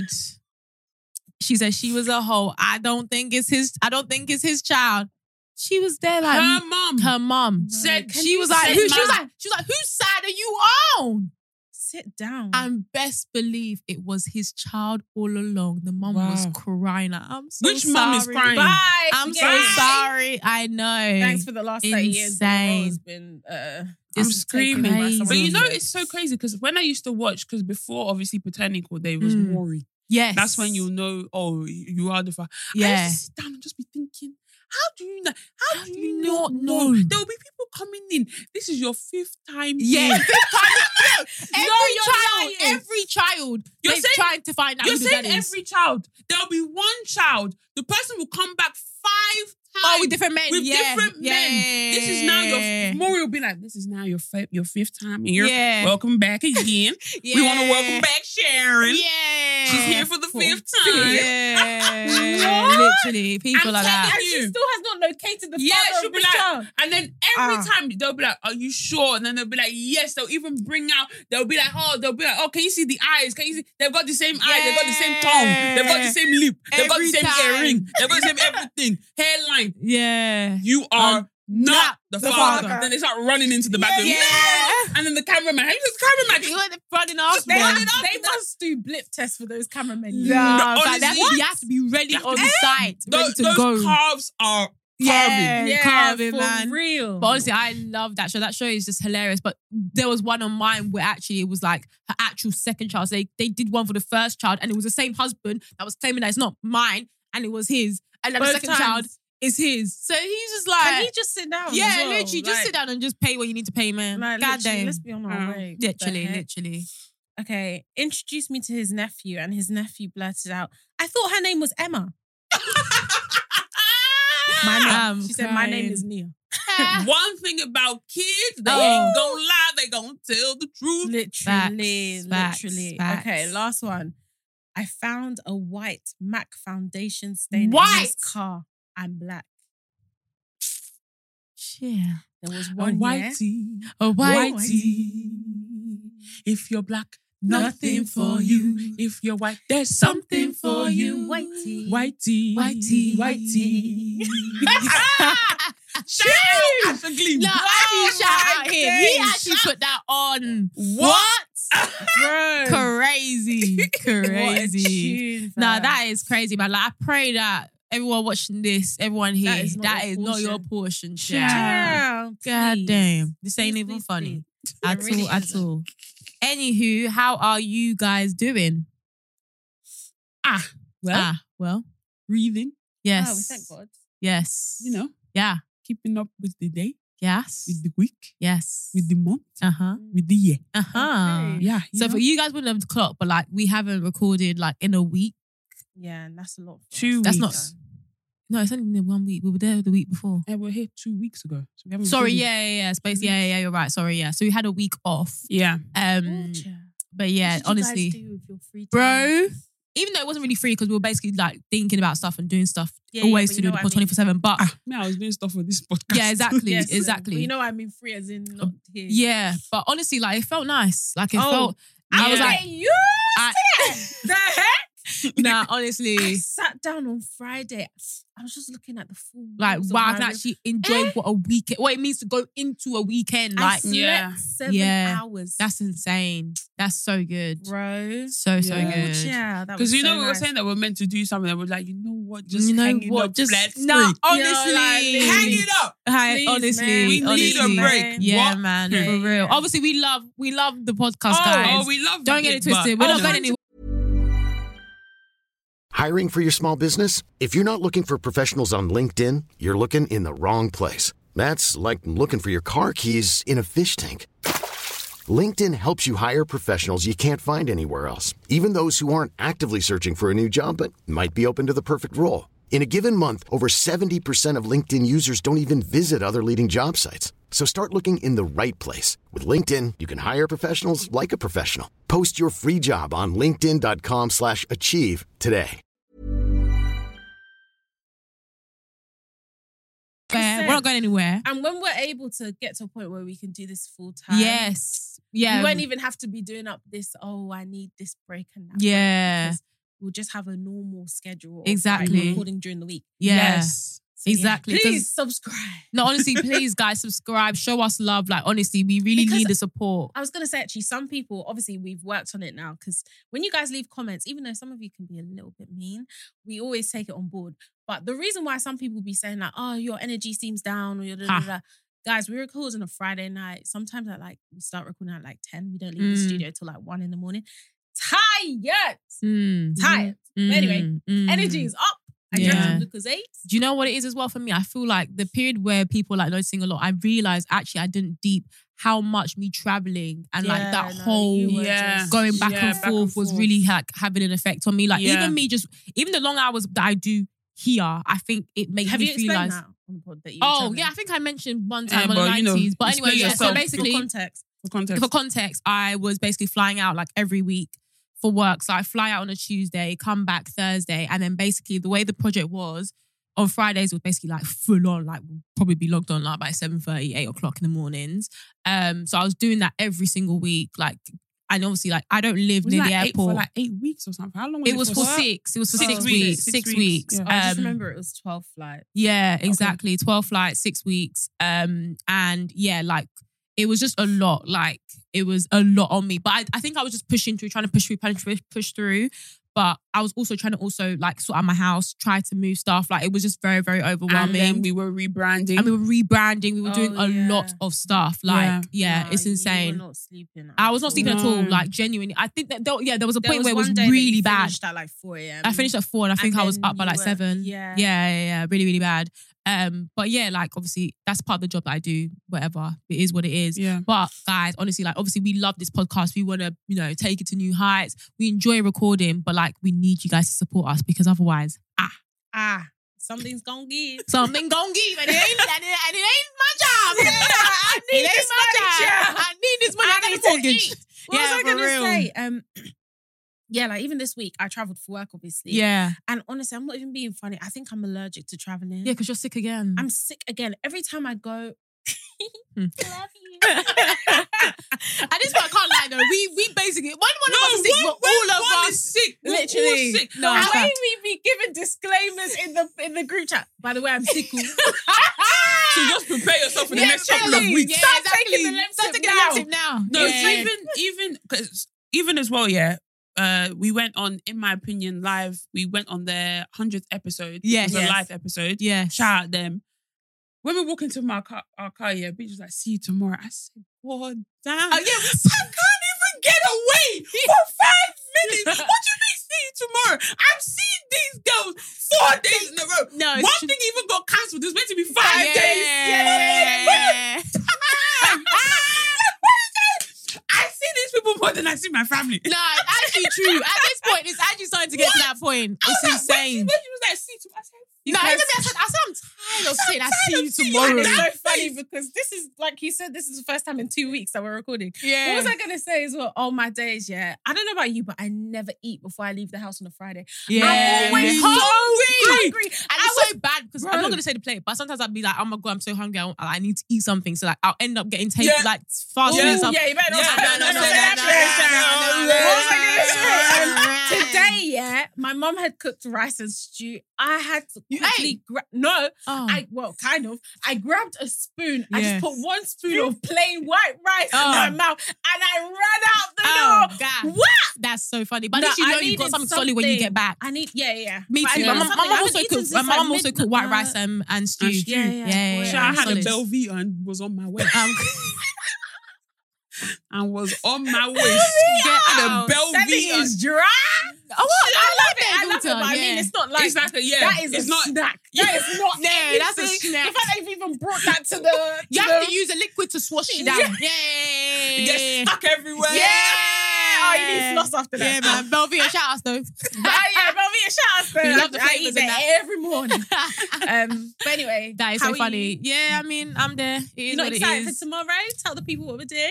she said she was a hoe. I don't think it's his, I don't think it's his child. She was there like, Her mum. her mum said, she you was like, said who, she was mum? like, she was like, whose side are you on? Sit down. And best believe it was his child all along. The mum was Wow. crying. Like, I'm so Which sorry. mum is crying? Bye. I'm so Forget it. sorry. I know. Thanks for the last thirty years. The Insane. role has been. Uh, I'm It's screaming. crazy. But you know, it's so crazy because when I used to watch, because before obviously Paternity Day was Mm. Maury. Yes. That's when you'll know, oh, you are the father. I Yeah. used to sit down and just be thinking, how do you know? How, How do do you you not not know? know? There will be people coming in. This is your fifth time. Yeah. here. every you're child, lying. every child. You're they're saying- trying to find out You're who the saying dad is. every child. There'll be one child. The person will come back five times. Oh, with different men. With yeah. different yeah. men. This is now your Maury will be like, this is now your fi- your fifth time here. Yeah. Welcome back again. Yeah. We want to welcome back Sharon. Yeah. She's here for the fifth time. Yeah. What? Literally, people I'm like that. and she you. still has not located the Yeah, father she'll of be this like, child. and then every Ah. time they'll be like, "Are you sure?" And then they'll be like, "Yes." They'll even bring out. They'll be like, "Oh," they'll be like, "Oh, can you see the eyes? Can you see?" They've got the same eyes. They've got the same tongue. They've got the same lip. They've got Every the same time. earring. They've got the same everything. Hairline. Yeah. You are Um, not not the, the father. father. Then they start running into the back room. Yeah. No! And then the cameraman. How you just cameraman? You went running after They them. running after They them. must do blip tests for those cameramen. Yeah, No, but that's- honestly. you have to be ready You have on to be- site, ready Those, to those go. calves are Yeah, carving. Yeah, carving, for man. real. But honestly, I love that show. That show is just hilarious. But there was one on mine where actually it was like her actual second child. So they, they did one for the first child and it was the same husband that was claiming that it's not mine and it was his. And then the Both second times. child is his. So he's just like, Can he just sit down? yeah, as well? literally, just Like- sit down and just pay what you need to pay, man. Like, God literally, damn. let's be on our Oh. way. What the Literally, heck? literally. Okay, introduced me to his nephew, and his nephew blurted out, "I thought her name was Emma." My name. I'm she said, "My name crying. is Nia." One thing about kids, they Oh. ain't gonna lie. They gonna tell the truth. Literally, Facts, literally. facts, Okay, facts. last one. I found a white MAC foundation stain in White? his car. I'm black. Yeah. There was A one year. whitey, A white. whitey. If you're black, nothing for you. If you're white, there's something for you. Whitey. Whitey, Whitey. whitey. Shout out Asher Gleam. No, Oh actually, shout my out him. He days. actually put that on. What? Bro. Crazy. What a Crazy. tune, Nah, fam. that is crazy, man. Like, I pray that everyone watching this, everyone here, That is not that your is not your portion. portion. Child, child. God please. damn. This ain't Please, even please, funny. please. At It really all, at isn't. all. Anywho, how are you guys doing? Ah, well, ah, well, breathing, yes. Oh, we thank God. Yes. you know, Yeah. keeping up with the day, Yes. with the week, Yes. with the month, Uh-huh. with the year. Uh-huh. Okay. Yeah. you So know? for you guys wouldn't have the clock, but like we haven't recorded like in a week. Yeah, and that's a lot. for Two us. That's not weeks. no, it's only been one week. We were there the week before. And we're here two weeks ago. So we haven't Sorry, recorded- yeah, yeah, yeah. Space, yeah, yeah, yeah, you're right. Sorry, yeah. So we had a week off. Yeah. Um Gotcha. but yeah, What did you guys honestly. do with your free time? Bro, even though it wasn't really free because we were basically like thinking about stuff and doing stuff Yeah, yeah, always but to you do know the what I pod mean. twenty-four seven. But Ah, me, I was doing stuff with this podcast. yeah, exactly. Yes, exactly. But you know, I mean, free as in not here. Yeah. But honestly, like it felt nice. Like it Oh, felt I was I'm like, getting used I- to it. The heck? nah, I honestly. sat down on Friday. I was just looking at the full. Like, walls of wow, I my can room. actually enjoy what a weekend, what it means to go into a weekend. I Like, slept Yeah. seven Yeah. hours. that's insane. That's so good. bro. So, so Yeah. good. Yeah, that Because was you know so we were nice. saying that we're meant to do something, and we're like, you know what, just you know hang it what? up, Just flat no, free. honestly, like, hang it up. Hi, Please, honestly, man. We need honestly. a break. Yeah, What? man, Yeah, for real. yeah. Obviously, we love, we love the podcast, Oh, guys. oh, we love Don't get it but- twisted. We're oh, not going anywhere. Hiring for your small business? If you're not looking for professionals on LinkedIn, you're looking in the wrong place. That's like looking for your car keys in a fish tank. LinkedIn helps you hire professionals you can't find anywhere else, even those who aren't actively searching for a new job but might be open to the perfect role. In a given month, over seventy percent of LinkedIn users don't even visit other leading job sites. So start looking in the right place. With LinkedIn, you can hire professionals like a professional. Post your free job on linkedin.com slash achieve today. Fair. We're not going anywhere. And when we're able to get to a point where we can do this full time, Yes. Yeah. we won't even have to be doing up this, oh, I need this break and that. Yeah. Break, we'll just have a normal schedule. Of, Exactly. like, recording during the week. Yeah. Yes. So, Exactly, Yeah. 'cause- Please subscribe. No, honestly, please, guys, subscribe. Show us love. Like, honestly, we really Because- need the support. I was going to say, actually, some people, obviously, we've worked on it now because when you guys leave comments, even though some of you can be a little bit mean, we always take it on board. But the reason why some people be saying like, oh, your energy seems down or you're da, da, Ha. da, da. Guys, we record on a Friday night. Sometimes at like, we start recording at like ten. We don't leave the Mm. studio till like one in the morning. Tired. Mm. Tired. Mm. But anyway, Mm. energy is up. I Yeah. drank some Lucozade. Do you know what it is as well for me? I feel like the period where people are, like noticing a lot, I realized actually I didn't deep how much me traveling and like Yeah, that no, whole you were Yeah. just- going back, Yeah, and, back and forth was forth. really like having an effect on me. Like Yeah. even me just, even the long hours that I do here, I think it makes Have me you explained realize. that on the pod that you were Oh traveling? yeah, I think I mentioned one Yeah, time on but, the you know, nineties. But explain anyway, yeah, so yourself. basically, For context. For context. for context, I was basically flying out like every week for work. So I fly out on a Tuesday, come back Thursday, and then basically the way the project was on Fridays was basically like full on, like we'll probably be logged on like by seven thirty, eight o'clock in the mornings. Um, so I was doing that every single week, like, and obviously like I don't live Was it near like the eight, airport. for like eight weeks or something. How long was it? it was for for? six. It was for Six six, weeks. weeks. Six Six weeks. weeks. Yeah. I just Um, remember it was twelve flights. Yeah, exactly. twelve flights, six weeks. Um, and yeah, like it was just a lot. Like it was a lot on me. But I, I think I was just pushing through, trying to push through, push, push, push through. But I was also trying to also like sort out my house, try to move stuff. Like it was just very, very And overwhelming. then we were rebranding. And we were rebranding. We were doing Oh, a yeah. lot of stuff. Like, yeah, Yeah. Nah, it's You insane. were not sleeping. I was not sleeping at all. No. Like genuinely, I think that there, yeah, there was a There point was where it was one day that really you bad. finished at like four a.m. I finished at four and I think And I was then up by you like were- seven. yeah. yeah, yeah, yeah, really, really bad. Um, but yeah, like obviously that's part of the job that I do. Whatever it is, what it is. Yeah. But guys, honestly, like obviously we love this podcast. We want to, you know, take it to new heights. We enjoy recording, but like we need you guys to support us because otherwise, ah, Ah, something's gonna give. something gon' give, and it ain't, and it, and it ain't my job. I need It ain't this my money, job. child. I need this money. I, I got need a to mortgage. eat. What Yeah, was I for gonna real. say? Um, yeah, like even this week I traveled for work, obviously. Yeah, And honestly, I'm not even being funny. I think I'm allergic to traveling. yeah, because you're sick again. I'm sick again. Every time I go, Hmm. I love you. At this point, I can't lie though. We we basically one one of us is sick, one- but all one- of one us is sick. We're all Literally. sick. No, How it's may fact. we be giving disclaimers in the in the group chat? By the way, I'm sick. So just prepare yourself for the Yeah, next couple of literally. weeks. Yeah, Start exactly. taking the Lemsip Start taking now. the Lemsip now. No, yeah. even even because even as well, yeah. Uh, we went on, in my opinion, live. We went on their hundredth episode. Yes. it was Yes. a live episode. yeah. Shout out them. When we walk into my car, our car, yeah, bitch was like, "See you tomorrow." I said, "God damn, Oh, yeah, we- I can't even get away for five minutes. What do you mean, see you tomorrow? I'm seeing these girls four days in a row. No, it's One true. thing even got cancelled. It's meant to be five Yeah. days. Yeah. I see these people more than I see my family. No, it's actually true. At this point, it's actually starting to get to that point. I was It's like, insane. When she, when she was like, "See you tomorrow," I said, No, "Because- even me, I said, I said, I'm tired of saying I tired see of you seeing you tomorrow. It's like so funny because this is, like you said, this is the first time in two weeks that we're recording. Yeah. What was I going to say as well? Oh, my days, yeah. I don't know about you, but I never eat before I leave the house on a Friday. Yeah. I'm always Yeah. so Hungry. hungry. And I it's was- so bad because I'm Bro. not going to say the plate, but sometimes I'll be like, oh my God, I'm so hungry. I, want- I need to eat something. So like, I'll end up getting taken Yeah. like fast food Ooh, and stuff. yeah, you better not Yeah, say that. no, No, no, no, no, say that, no, Trace. no, no, no, What was I no, going to say? Um, no. Today, yeah, my mum had cooked rice and stew. I had to You quickly ate? grab. No, Oh. I well, kind of. I grabbed a spoon. I Yeah. just put one spoon of plain white rice Oh. in my mouth, and I ran out the Oh, door. God. What? That's so funny. But No, at least you I know you've got needed something solid when you something. get back. I need, yeah, yeah. Me But I too. needed My mum, something. my I mum haven't also eaten cooked. My since, like, mum also mid- cooked white uh, rice um, and stew. and stew. Yeah, yeah. yeah, Boy, So I had solid. a Belvita and was on my way. Um, and was on my way. Get Had out. a That thing Belvita. is dry. Oh, what? I love it. I Belvita, love it. But I mean, yeah. it's not like It's like a, yeah. that is it's a not, snack. Yeah. That is not. Yeah, that's a anything. snack. The fact that you've even brought that to the. You to have the, to use a liquid to swash it down. Yeah. It gets stuck everywhere. Yeah. Oh, you need floss after that. Yeah, man. Belvita, shout out though. Ah, yeah, but me a shout out. We love the I flavours eat and that that. every morning. um, but anyway, That is how so are funny. you? Yeah, I mean, I'm there. It is You're not what it excited for is. tomorrow? Tell the people what we're doing.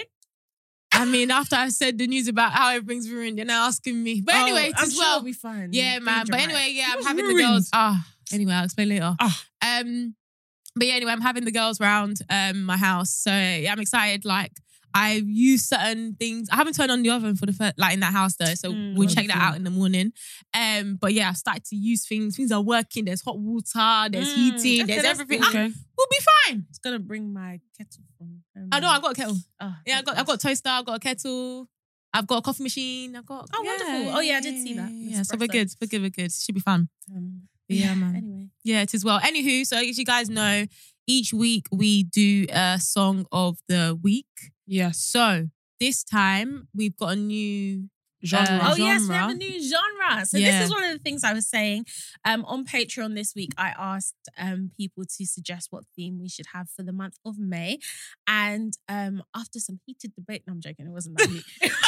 I mean, after I said the news about how everything's ruined, you're now asking me. But Oh, anyway, I'm as sure well. it'll be fun. Yeah, Be man. But dramatic. anyway, yeah, I'm What's having ruined? the girls. Ah, anyway, I'll explain later. Ah. Um, but yeah, anyway, I'm having the girls round um my house, so yeah, I'm excited. Like, I use certain things. I haven't turned on the oven for the first, like in that house though, so Mm, we'll check that wonderful. out in the morning. Um, but yeah, I've started to use things. Things are working. There's hot water. There's Mm, heating. okay, there's that's everything. good. Ah, Okay. we'll be fine. It's gonna bring my kettle from home. I know. I got a kettle. Oh, Yeah, I got. I got a toaster. I got a kettle. I've got a coffee machine. I've got. Oh, wonderful. Oh, yeah, I did see that. Yeah, so we're Espresso. good. We're good. We're good. Should be fun. Um, Yeah, man. Anyway. Yeah, it is well. Anywho, so as you guys know, each week we do a song of the week. Yes. So this time we've got a new Genre. Uh, Oh yes, we have genre. a new genre. So Yeah. this is one of the things I was saying. Um, on Patreon this week, I asked um people to suggest what theme we should have for the month of May, and um after some heated debate, no, I'm joking, it wasn't that heat.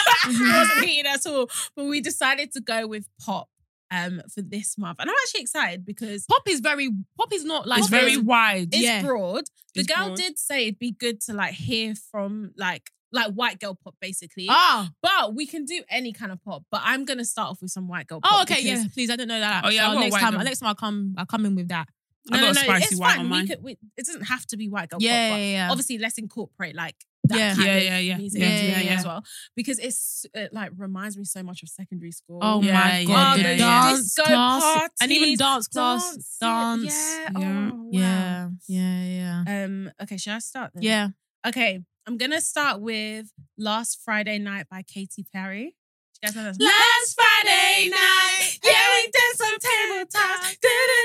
It wasn't heated at all. But we decided to go with pop um for this month, and I'm actually excited because pop is very pop is not like It's very wide. it's Yeah. broad. The It's girl broad. did say it'd be good to like hear from like like white girl pop basically. ah. But we can do any kind of pop. But I'm gonna start off with some white girl pop. Oh, okay, because- yeah. Please, I don't know that. Oh, yeah, So I've got next white time, girl. next time I'll come. I'll come in with that. I got a spicy it's white fine. on We mine. could, we, it doesn't have to be white girl Yeah, pop. But yeah, yeah. obviously, let's incorporate like that Yeah. kind Yeah, of yeah, yeah. music Yeah, into yeah, it yeah. as well, because it's it like reminds me so much of secondary school. Oh Yeah, my yeah, god, yeah, the yeah. dance Disco class and even parties, dance class, dance, dance. yeah, yeah, oh, wow. yeah, yeah, yeah. Um. Okay, should I start then? Yeah. Okay, I'm gonna start with "Last Friday Night" by Katy Perry. Do you guys know that? Last Friday night, yeah, we did some tabletops.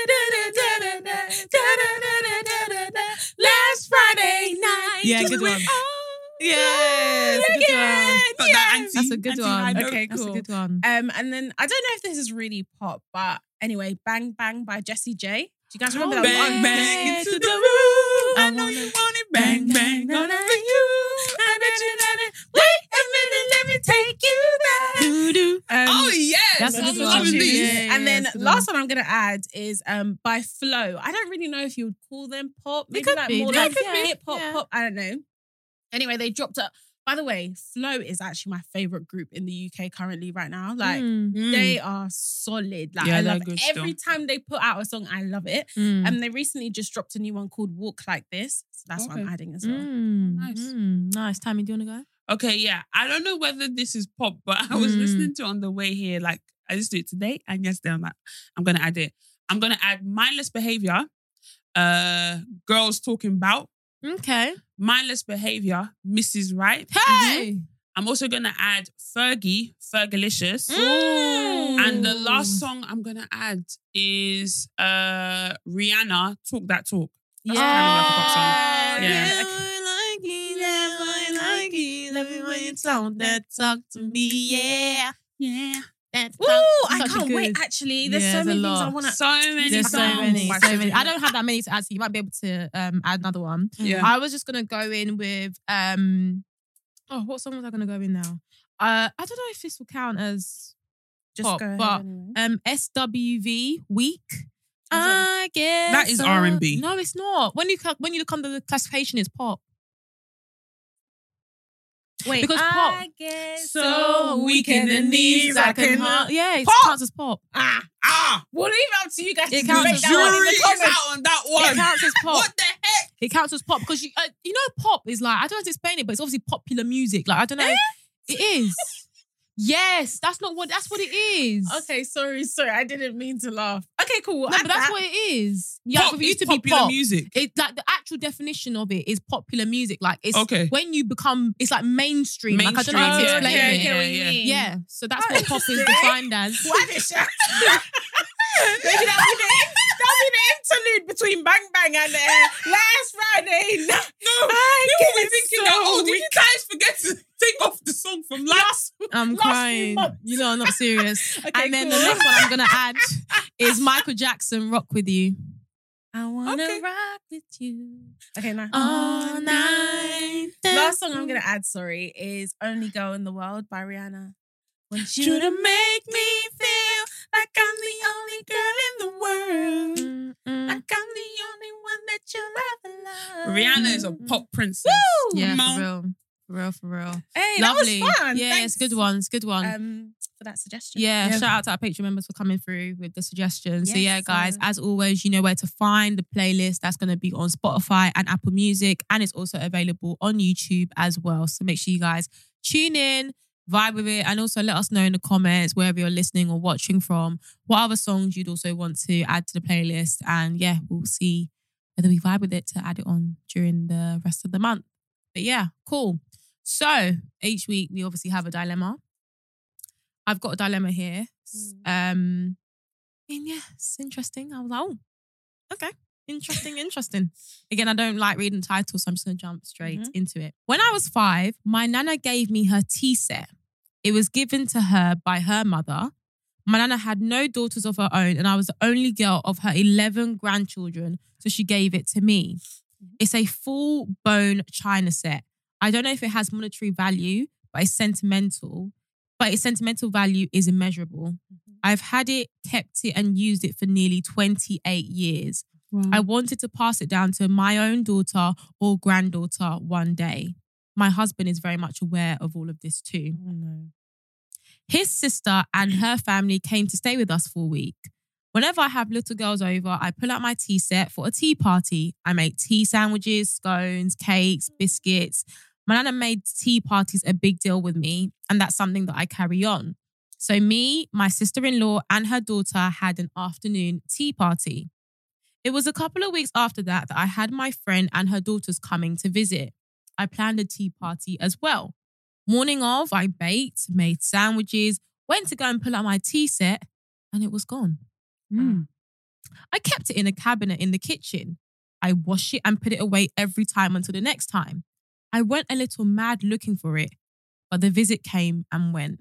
Last Friday night, Yeah, good one. Yeah, it's a good one. Got that anti- That's a good anti- one. high note. Okay, That's a cool. good one. Um, and then I don't know if this is really pop, but anyway, "Bang Bang" by Jessie J. Do you guys remember Oh, that Bang, one? bang into the room. I I know wanna- you want it. Bang, bang, on you. I bet you let it. Wait a minute, let me take you there. Doo-doo. Um, Oh, yes. That's a I'm good one. loving Yeah, this. yeah, and then yeah, it's a good last one I'm gonna add is um by Flo. I don't really know if you would call them pop. Maybe could like be. more They like could be. hip hop Yeah. pop. I don't know. Anyway, they dropped a. By the way, Flo is actually my favorite group in the U K currently right now. Like Mm, they are solid. Like Yeah, I they're love good every time they put out a song, I love it. mm, And they recently just dropped a new one called "Walk Like This." So that's what I'm Okay. adding as well. mm, nice. mm. Nice. Tammy, do you want to go? Okay, yeah. I don't know whether this is pop, but I was Mm. listening to it on the way here. Like, I listened to it today and yesterday. I'm like, I'm going to add it. I'm going to add Mindless Behavior, uh, Girls Talking About, Okay. Mindless Behavior, Missus Right. Hey. I'm also going to add Fergie, Fergalicious. Mm. And the last song I'm going to add is uh, Rihanna, Talk That Talk. That's kind of like a pop song. Yeah. Like you, never like you, love it when you talk that talk to me, yeah. Yeah. That's Ooh, such I a can't wait. good- Actually, there's Yeah, so there's a many things I lot. want to. So many There's so songs. many, by so many. Sabrina. I don't have that many to add, so you might be able to um, add another one. Yeah. I was just gonna go in with um. Oh, what song was I gonna go in now? Uh, I don't know if this will count as Just pop, go ahead but anyway. um, S W V Week. I guess That is so. R and B. No, it's not. When you ca- when you look under the classification, it's pop. Wait, because I pop. guess So weak in the knees, I can Uh, yeah, it Pop. counts as pop. Ah, Ah! we'll leave it up to you guys. It to counts debate as that one in Jury the is comments. out on that It one. counts as pop. What the heck? It counts as pop because you uh, you know pop is like I don't know how to explain it, but it's obviously popular music. Like I don't know, it is. Yes, that's not what that's what it is. Okay, sorry, sorry, I didn't mean to laugh. Okay, cool. we'll No, add but that's that. what it is. Yeah, Pop for you is to be popular pop. music. It like the actual definition of it is popular music. Like it's Okay. when you become it's like mainstream. Like I don't know how to Mainstream, explain yeah, it. yeah, what you yeah. mean. Yeah, so that's Oh, what pop is interesting. defined as. Why did she? Maybe that'll be the that'll be the interlude between Bang Bang and uh, Last Friday. No, No, I people will be guess thinking so. that, oh, did you guys forget to take off the song from last? I'm Last few crying. months. You know, I'm not serious. Okay, and then cool. the next one I'm gonna add is Michael Jackson, "Rock with You." I wanna Okay. rock with you. Okay, now All night. last song I'm gonna add, sorry, is "Only Girl in the World" by Rihanna. Want You to make me feel Like I'm the only girl in the world. Mm-mm. Like I'm the only one that you'll ever love. Rihanna is a pop princess. Woo! Yeah, Come for on. real. For real, for real. Hey, Lovely. that was fun. Yeah, Thanks, it's a good one. It's a good one. Um, for that suggestion. Yeah, Yeah. shout out to our Patreon members for coming through with the suggestions. so Yes, yeah, guys, sir. as always, you know where to find the playlist. That's going to be on Spotify and Apple Music, and it's also available on YouTube as well. So make sure you guys tune in, vibe with it, and also let us know in the comments wherever you're listening or watching from what other songs you'd also want to add to the playlist. And yeah, we'll see whether we vibe with it to add it on during the rest of the month. But yeah, cool. So each week we obviously have a dilemma. I've got a dilemma here. Um, and yeah, it's interesting. I was like, oh, okay. Interesting, interesting. Again, I don't like reading titles, so I'm just going to jump straight Mhm. into it. When I was five, my nana gave me her tea set. It was given to her by her mother. My nana had no daughters of her own, and I was the only girl of her eleven grandchildren, so she gave it to me. It's a full bone china set. I don't know if it has monetary value, but it's sentimental. But its sentimental value is immeasurable. I've had it, kept it, and used it for nearly twenty-eight years. Wow. I wanted to pass it down to my own daughter or granddaughter one day. My husband is very much aware of all of this too. Oh, no. His sister and her family came to stay with us for a week. Whenever I have little girls over, I pull out my tea set for a tea party. I make tea sandwiches, scones, cakes, biscuits. My nana made tea parties a big deal with me, and that's something that I carry on. So me, my sister-in-law, and her daughter had an afternoon tea party. It was a couple of weeks after that that I had my friend and her daughters coming to visit. I planned a tea party as well. Morning of, I baked, made sandwiches, went to go and pull out my tea set, and it was gone. Mm. I kept it in a cabinet in the kitchen. I wash it and put it away every time until the next time. I went a little mad looking for it, but the visit came and went.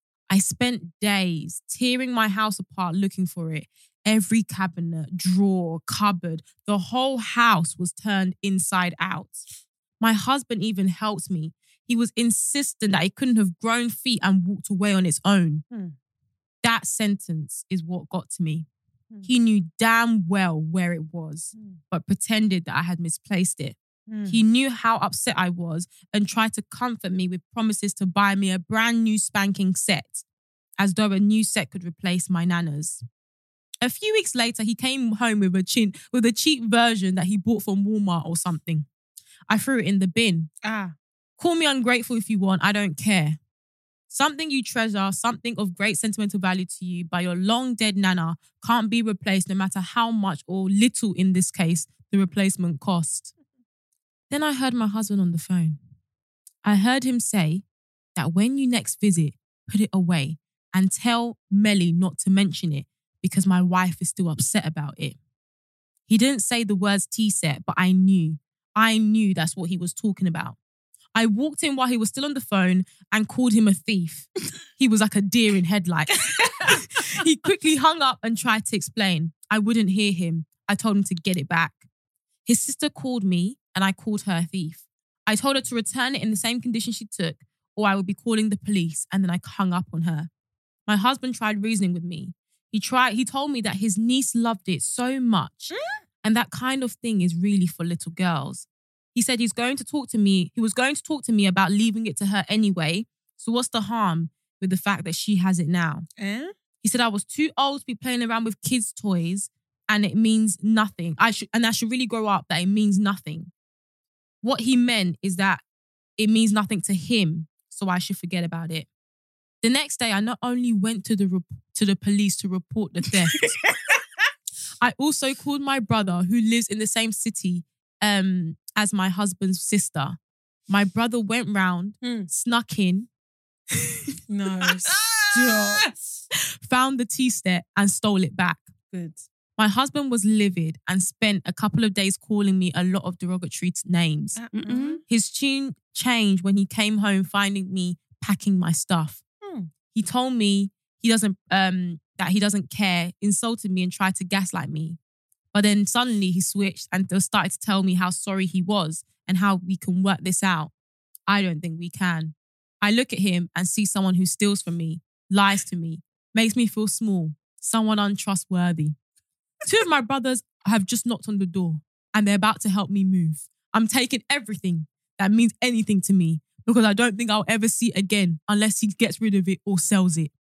I spent days tearing my house apart looking for it. Every cabinet, drawer, cupboard, the whole house was turned inside out. My husband even helped me. He was insistent that it couldn't have grown feet and walked away on its own. Hmm. That sentence is what got to me. Hmm. He knew damn well where it was, Hmm. but pretended that I had misplaced it. Hmm. He knew how upset I was and tried to comfort me with promises to buy me a brand new spanking set, as though a new set could replace my nana's. A few weeks later, he came home with a chin with a cheap version that he bought from Walmart or something. I threw it in the bin. Ah. Call me ungrateful if you want, I don't care. Something you treasure, something of great sentimental value to you by your long dead nana can't be replaced no matter how much or little in this case the replacement cost. Then I heard my husband on the phone. I heard him say that when you next visit, put it away and tell Melly not to mention it because my wife is still upset about it. He didn't say the words tea set, but I knew. I knew that's what he was talking about. I walked in while he was still on the phone and called him a thief. He was like a deer in headlights. He quickly hung up and tried to explain. I wouldn't hear him. I told him to get it back. His sister called me and I called her a thief. I told her to return it in the same condition she took or I would be calling the police, and then I hung up on her. My husband tried reasoning with me. He tried. He told me that his niece loved it so much and that kind of thing is really for little girls. He said he's going to talk to me. He was going to talk to me about leaving it to her anyway. So what's the harm with the fact that she has it now? Eh? He said I was too old to be playing around with kids' toys and it means nothing. I should and I should really grow up that it means nothing. What he meant is that it means nothing to him, so I should forget about it. The next day, I not only went to the rep- to the police to report the theft, I also called my brother who lives in the same city um, as my husband's sister. My brother went round, Hmm. snuck in, No. Stop. found the tea set and stole it back. Good. My husband was livid and spent a couple of days calling me a lot of derogatory t- names. Mm-mm. His tune changed when he came home finding me packing my stuff. Hmm. He told me he doesn't um, that he doesn't care, insulted me and tried to gaslight me. But then suddenly he switched and started to tell me how sorry he was and how we can work this out. I don't think we can. I look at him and see someone who steals from me, lies to me, makes me feel small, someone untrustworthy. Two of my brothers have just knocked on the door and they're about to help me move. I'm taking everything that means anything to me because I don't think I'll ever see it again unless he gets rid of it or sells it.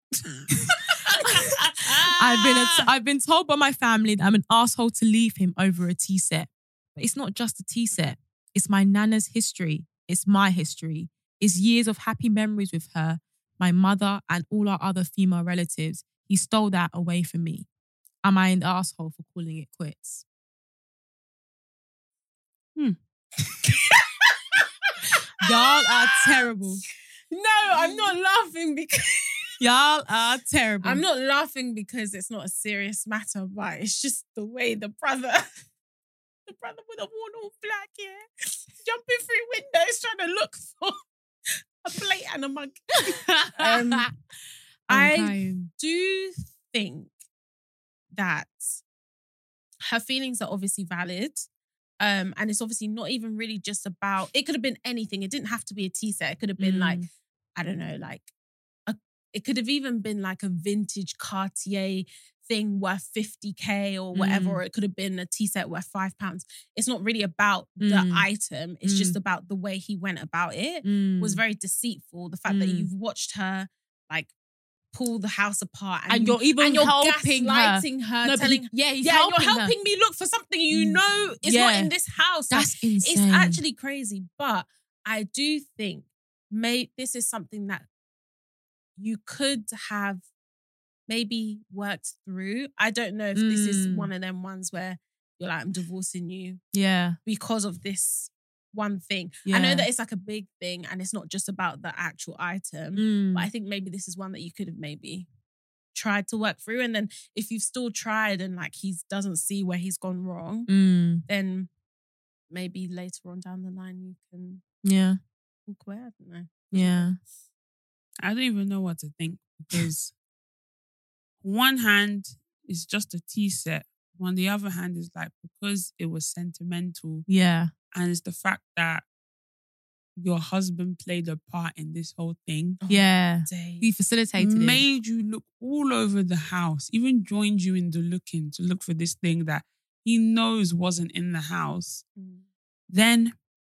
I've been a, I've been told by my family that I'm an asshole to leave him over a tea set. But it's not just a tea set. It's my nana's history. It's my history. It's years of happy memories with her, my mother, and all our other female relatives. He stole that away from me. Am I an asshole for calling it quits? Hmm. Y'all are terrible. No, I'm not laughing because Y'all are terrible. I'm not laughing because it's not a serious matter, but it's just the way the brother, the brother with a worn all black hair, jumping through windows trying to look for a plate and a mug. um, I crying. do think that her feelings are obviously valid. Um, and it's obviously not even really just about, it could have been anything. It didn't have to be a tea set. It could have been Mm. like, I don't know, like, a, it could have even been like a vintage Cartier thing worth fifty K or whatever. Mm. Or it could have been a tea set worth five pounds. It's not really about the Mm. item. It's Mm. just about the way he went about it. Mm. Was very deceitful. The fact that Mm. you've watched her like pull the house apart and, And you- you're even and you're helping her. gaslighting her, No, but telling he- yeah, he's yeah, helping you're her. helping me look for something you Mm. know is not Yeah. in this house. Like, That's insane. it's actually crazy. But I do think may this is something that you could have maybe worked through. I don't know if this is Mm. one of them ones where you're like, I'm divorcing you Yeah. because of this one thing. I Yeah. know that it's like a big thing and it's not just about the actual item. Mm. But I think maybe this is one that you could have maybe tried to work through. And then if you've still tried and like he doesn't see where he's gone wrong, Mm. then maybe later on down the line you can Yeah. walk away. I don't know. Yeah. I don't even know what to think because one hand is just a tea set. On the other hand is like because it was sentimental Yeah. and it's the fact that your husband played a part in this whole thing. Yeah. Day. He facilitated it. Made you look all over the house, even joined you in the looking to look for this thing that he knows wasn't in the house. Mm. Then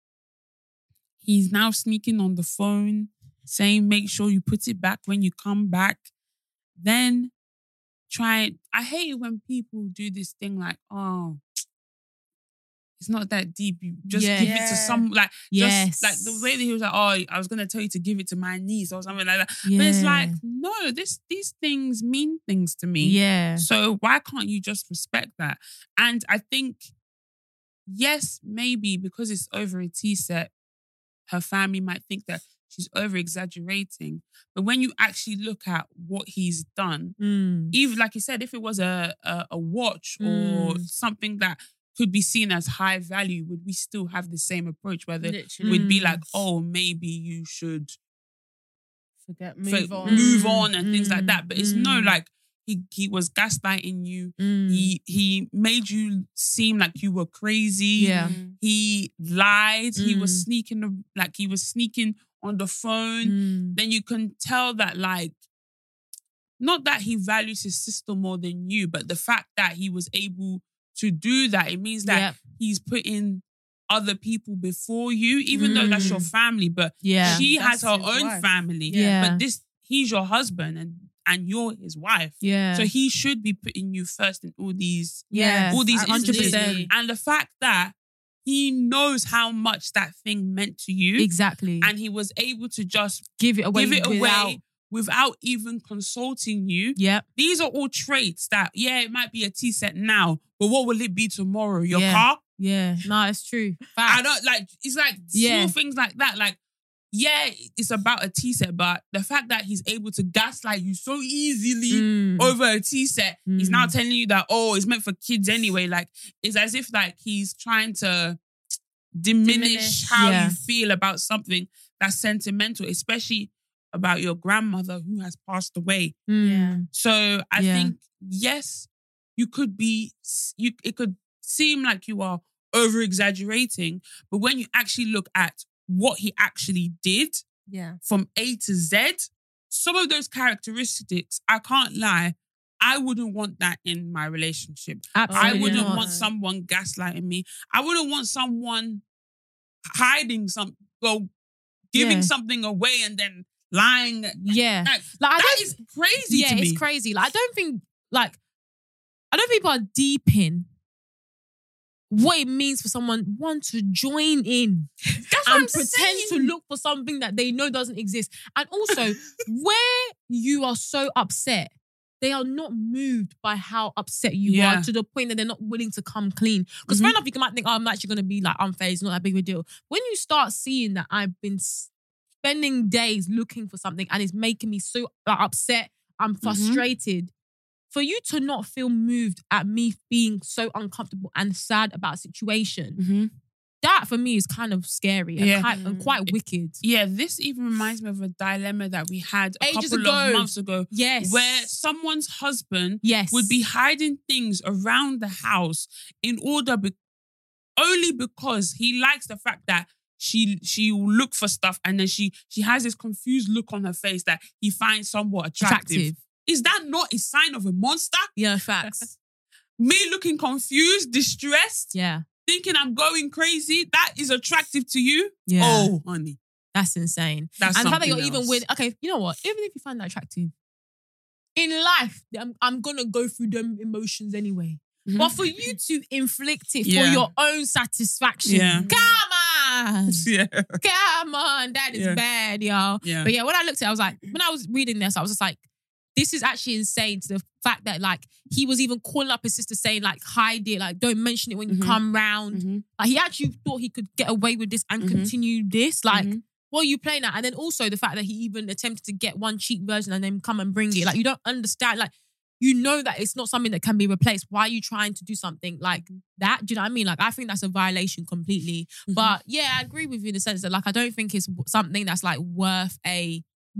he's now sneaking on the phone saying, make sure you put it back when you come back. Then try, I hate it when people do this thing like, oh, it's not that deep. You just Yeah. give it to Yeah. some, like, Yes. just like the way that he was like, oh, I was going to tell you to give it to my niece or something like that. Yeah. But it's like, no, this these things mean things to me. Yeah. So why can't you just respect that? And I think, yes, maybe because it's over a tea set, her family might think that she's over exaggerating. But when you actually look at what he's done, Mm. even like you said, if it was a a, a watch or Mm. something that could be seen as high value, would we still have the same approach? Whether Literally. we'd be Mm. like, oh, maybe you should Forget, for- move on. move Mm, on and things like mm, that. But it's no mm. like he he was gaslighting you. Mm. He he made you seem like you were crazy. Yeah. Mm. He lied. He was Mm. sneaking the- like he was sneaking on the phone. Mm. Then you can tell that like not that he values his sister more than you, but the fact that he was able to do that, it means that Yep. he's putting other people before you, even though that's your Mm. family. But Yeah. she has That's her his own wife. family. Yeah. But this he's your husband and and you're his wife. Yeah. So he should be putting you first in all these Yeah. all these one hundred percent. instances. And the fact that he knows how much that thing meant to you. Exactly. And he was able to just give it away. give it without- away without even consulting you. Yep. These are all traits that, yeah, it might be a tea set now, but what will it be tomorrow? Your Yeah. car? Yeah. No, it's true. I Facts. don't like, it's like Yeah. small things like that. Like, yeah, it's about a tea set, but the fact that he's able to gaslight you so easily Mm. over a tea set, he's now Mm. telling you that, oh, it's meant for kids anyway. Like, it's as if like he's trying to diminish, Diminish. how Yeah. you feel about something that's sentimental, especially about your grandmother who has passed away. Mm. Yeah. So I Yeah. think, yes, you could be, you it could seem like you are over exaggerating, but when you actually look at what he actually did Yeah. from A to Z, some of those characteristics, I can't lie, I wouldn't want that in my relationship. Absolutely I wouldn't not. want someone gaslighting me. I wouldn't want someone hiding some, well, giving Yeah. something away and then lying. Yeah. Like, Like, I that don't- is crazy yeah, to me. it's crazy. Like, I don't think, like, I don't think people are deep in what it means for someone, one, to join in That's what and I'm pretend saying. to look for something that they know doesn't exist. And also, where you are so upset, they are not moved by how upset you Yeah. are to the point that they're not willing to come clean. Because Mhm. fair enough, you might think, oh, I'm actually going to be like unfazed, not that big of a deal. When you start seeing that I've been spending days looking for something and it's making me so like, upset, I'm frustrated. For you to not feel moved at me being so uncomfortable and sad about a situation, Mhm. that for me is kind of scary and, Yeah. quite, and quite wicked. Yeah, this even reminds me of a dilemma that we had a Ages couple ago. of months ago. Yes. Where someone's husband Yes. would be hiding things around the house in order be- only because he likes the fact that she she will look for stuff and then she she has this confused look on her face that he finds somewhat attractive. Attractive. Is that not a sign of a monster? Yeah, facts. Me looking confused, distressed, Yeah. thinking I'm going crazy, that is attractive to you? Yeah. Oh, honey. That's insane. That's and the fact that something you're even else. with, okay, you know what? Even if you find that attractive, in life, I'm, I'm going to go through them emotions anyway. Mhm. But for you to inflict it Yeah. for your own satisfaction, Yeah. come on. Yeah. Come on, that is Yeah. bad, y'all. Yeah. But yeah, when I looked at it, I was like, when I was reading this, I was just like, this is actually insane to the fact that like he was even calling up his sister saying like, hide it, like don't mention it when you Mhm. come round. Mhm. Like he actually thought he could get away with this and Mhm. continue this. Like, Mhm. what are you playing at? And then also the fact that he even attempted to get one cheap version and then come and bring it. Like you don't understand. Like you know that it's not something that can be replaced. Why are you trying to do something like that? Do you know what I mean? Like I think that's a violation completely. Mhm. But yeah, I agree with you in the sense that like I don't think it's something that's like worth a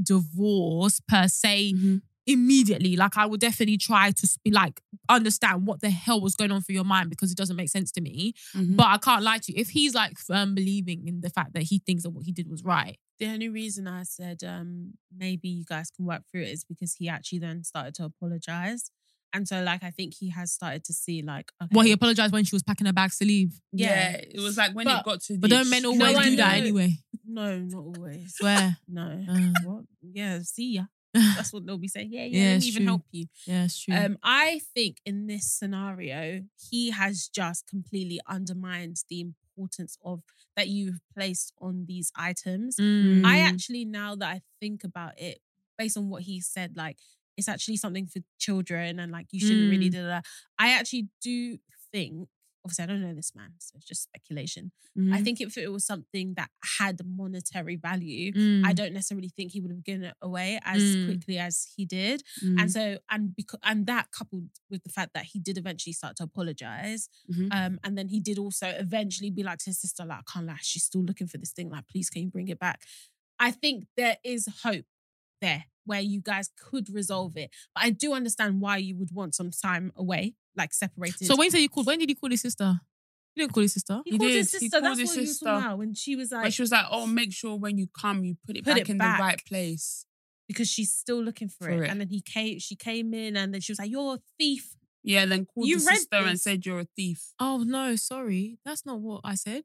divorce per se Mhm. immediately. Like I would definitely try to be like understand what the hell was going on through your mind because it doesn't make sense to me. Mhm. But I can't lie to you. If he's like firm believing in the fact that he thinks that what he did was right. The only reason I said um, maybe you guys can work through it is because he actually then started to apologize. And so, like, I think he has started to see, like, okay. Well, he apologized when she was packing her bags to leave. Yeah, Yeah. it was like when But- it got to But the don't men extreme- always No, I do that know. anyway? No, not always. Swear. No. Uh. What? Yeah, see ya. That's what they'll be saying. Yeah, yeah, Yeah, let it's me even true. help you. Yeah, it's true. Um, I think in this scenario, he has just completely undermined the importance of that you've placed on these items. Mm. I actually, now that I think about it, based on what he said, like it's actually something for children and like you shouldn't really Mm. do that. I actually do think, obviously I don't know this man, so it's just speculation. Mhm. I think if it was something that had monetary value, Mm. I don't necessarily think he would have given it away as Mm. quickly as he did. Mhm. And so, and because, and that coupled with the fact that he did eventually start to apologize, Mhm. um, and then he did also eventually be like to his sister, like, I can't lie, she's still looking for this thing. Like, please, can you bring it back? I think there is hope there where you guys could resolve it. But I do understand why you would want some time away, like separated. So when you say you called, when did he call his sister? He didn't call his sister. he, He called did. his He sister. called That's his what you were sister. talking about when she was like, But she was like, "Oh, make sure when you come, you put it Put back it in back. the right place." because she's still looking for, For it. it. And then he came, she came in, and then she was like, "You're a thief." Yeah, and then called You the read sister and this. said, "You're a thief." Oh no, sorry. That's not what I said.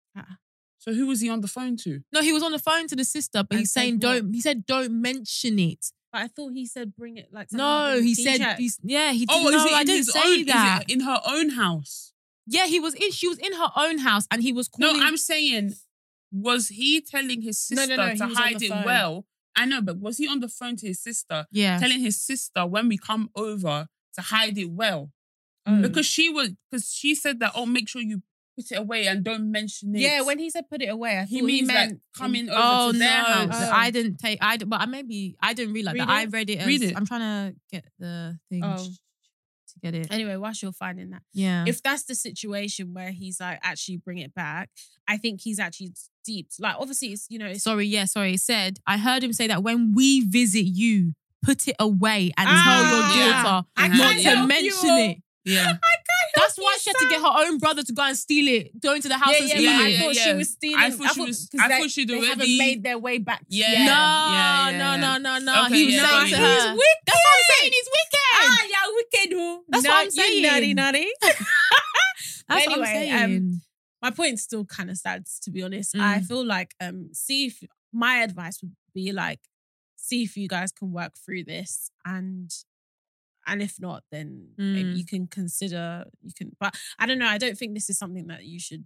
So who was he on the phone to? No, he was on the phone to the sister, but And he's said saying what? don't. He said don't mention it. But I thought he said, "Bring it." Like, something No, like, he "Can you said check?" he's, yeah. He did, Oh, no, is it I in didn't his say own? that. Is it in her own house? Yeah, he was in. She was in her own house, and he was No, calling. I'm saying, was he telling his No, sister no, no, he to was on hide the it phone. well? I know, but was he on the phone to his sister, yeah. telling his sister when we come over to hide it well? Oh. Because she was, because she said that, oh, make sure you put it away and don't mention it. Yeah, when he said put it away, I he thought means he meant like coming over Oh to no, their house. Oh. I didn't take. I did, but I maybe I didn't realize Read that. I it? read it. As, Read it. I'm trying to get the thing Oh. to get it. Anyway, whilst you're finding that, Yeah. if that's the situation where he's like, actually bring it back, I think he's actually deep. Like, obviously, it's, you know, it's Sorry, yeah, sorry. It said, I heard him say that when we visit you, put it away and Ah, tell your yeah. daughter I not can't to help mention you. it. Yeah. That's why she had to get her own brother to go and steal it, go into the house yeah, and yeah, steal but yeah, I it. yeah, thought she yeah. was stealing. I thought she was- 'cause I they- thought she'd they haven't already- made their way back. Yeah. yet. No, Yeah, yeah, no, yeah. no, no, no. Okay, he was yeah, saying yeah, to yeah. her. He's wicked. That's what I'm saying. He's wicked. Ah, yeah, That's No, what I'm you saying. Nutty, nutty. That's what I'm Anyway, saying. um, my point still kind of stands, to be honest. Mm. I feel like um, see if my advice would be like, see if you guys can work through this, and and if not, then maybe Mm. you can consider you can. But I don't know. I don't think this is something that you should.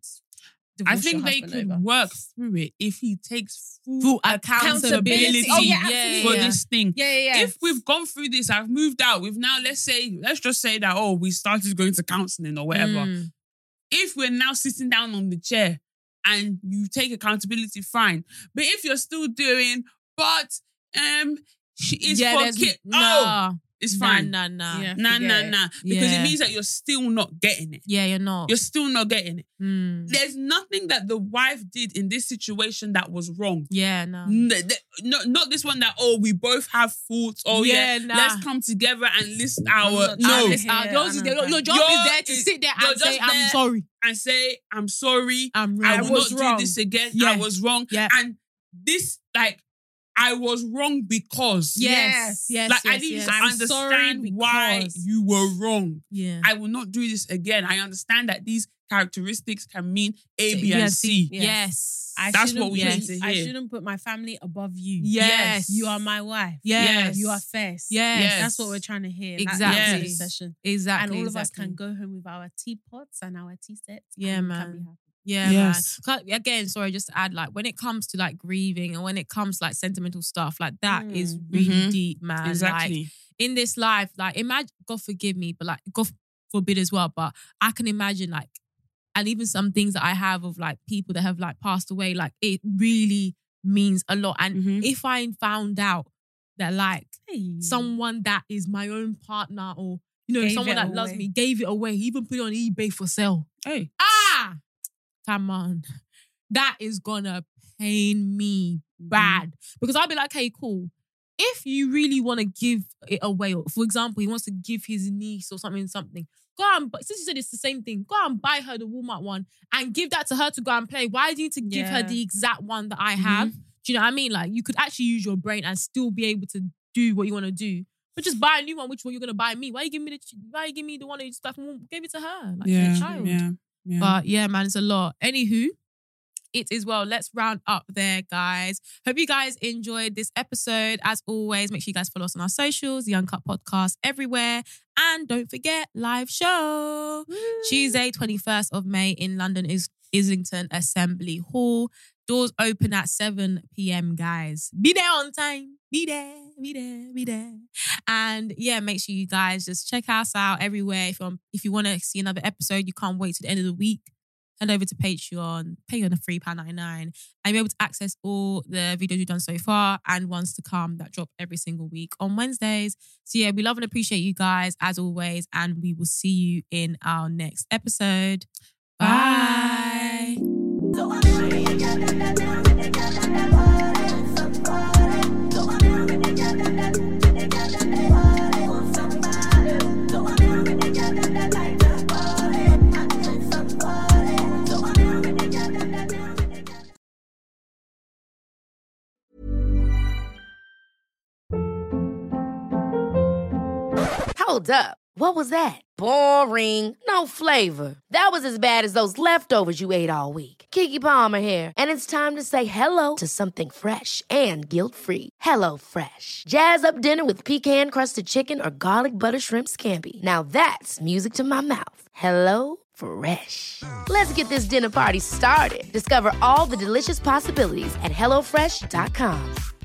I divorce your think they husband could over. work through it if he takes full, Full accountability, accountability. Oh, yeah, for absolutely. Yeah. this thing. Yeah, yeah, yeah. If we've gone through this, I've moved out. We've now, let's say, let's just say that, oh, we started going to counseling or whatever. Mm. If we're now sitting down on the chair and you take accountability, fine. But if you're still doing, but um, she is yeah, for there's kid. no, Oh, it's fine. Nah, nah, nah. Yeah. Nah, nah, forget it. nah. Because Yeah. it means that you're still not getting it. Yeah, you're not. You're still not getting it. Mm. There's nothing that the wife did in this situation that was wrong. Yeah, no. N- th- No, not this one that, oh, we both have faults. Oh, yeah, Yeah, nah. let's come together and list our. not No. trying to It's our- Yeah, yours is I there- know your, your that. job Your is there to is- sit there you're and say, just I'm there. sorry. And say, I'm sorry. I'm I wrong. will was not wrong. do this again. Yeah. I was wrong. Yeah. And this, like, I was wrong because. Yes, yes, Like, I yes, didn't yes. I'm understand sorry why because- you were wrong. Yeah. I will not do this again. I understand that these characteristics can mean A, B, Yeah, and C. Yes. Yes. I That's shouldn't what we put- need to I hear. shouldn't put my family above you. Yes. You are my wife. Yes. You are first. Yes. Yes. That's what we're trying to hear. That- Exactly. that's Yes. the session. Exactly. And all of us exactly. can go home with our teapots and our tea sets. Yeah, and we man. Can be happy. Yeah, Yes. man. 'Cause, again, sorry, just to add, like, when it comes to like grieving and when it comes to like sentimental stuff, like that Mm. is really Mhm. deep, man. Exactly. Like, in this life, like, imagine, God forgive me, but like, God forbid as well, but I can imagine, like, and even some things that I have of like people that have like passed away, like, it really means a lot. And Mhm. if I found out that like Hey. someone that is my own partner or, you know, Gave someone it that loves away. me gave it away, he even put it on eBay for sale. Hey. Ah, come on. That is gonna pain me bad. Because I'll be like, hey, cool. If you really want to give it away, or for example, he wants to give his niece or something, something, go and, but since you said it's the same thing, go and buy her the Walmart one and give that to her to go and play. Why do you need to give her Yeah. the exact one that I have? Do you know what I mean? Like, you could actually use your brain and still be able to do what you want to do. But just buy a new one, which one you're gonna buy me? Why you give me the why you give me the one that you just like, gave it to her? Like, Yeah. a child. Yeah. Yeah. But yeah, man, it's a lot. Anywho, it is well. Let's round up there, guys. Hope you guys enjoyed this episode. As always, make sure you guys follow us on our socials, the Uncut Podcast everywhere. And don't forget, live show. Tuesday, twenty-first of May in London is Islington Assembly Hall. Doors open at seven p.m, guys. Be there on time. Be there, be there, be there. And yeah, make sure you guys just check us out everywhere. If, you if you want to see another episode, you can't wait to the end of the week. Head over to Patreon, pay on a three pounds ninety-nine, and you'll be able to access all the videos you've done so far and ones to come that drop every single week on Wednesdays. So yeah, we love and appreciate you guys as always, and we will see you in our next episode. Bye. Hold up. What was that? Boring. No flavor. That was as bad as those leftovers you ate all week. Keke Palmer here, and it's time to say hello to something fresh and guilt-free. Hello Fresh. Jazz up dinner with pecan-crusted chicken or garlic butter shrimp scampi. Now that's music to my mouth. Hello Fresh. Let's get this dinner party started. Discover all the delicious possibilities at hello fresh dot com.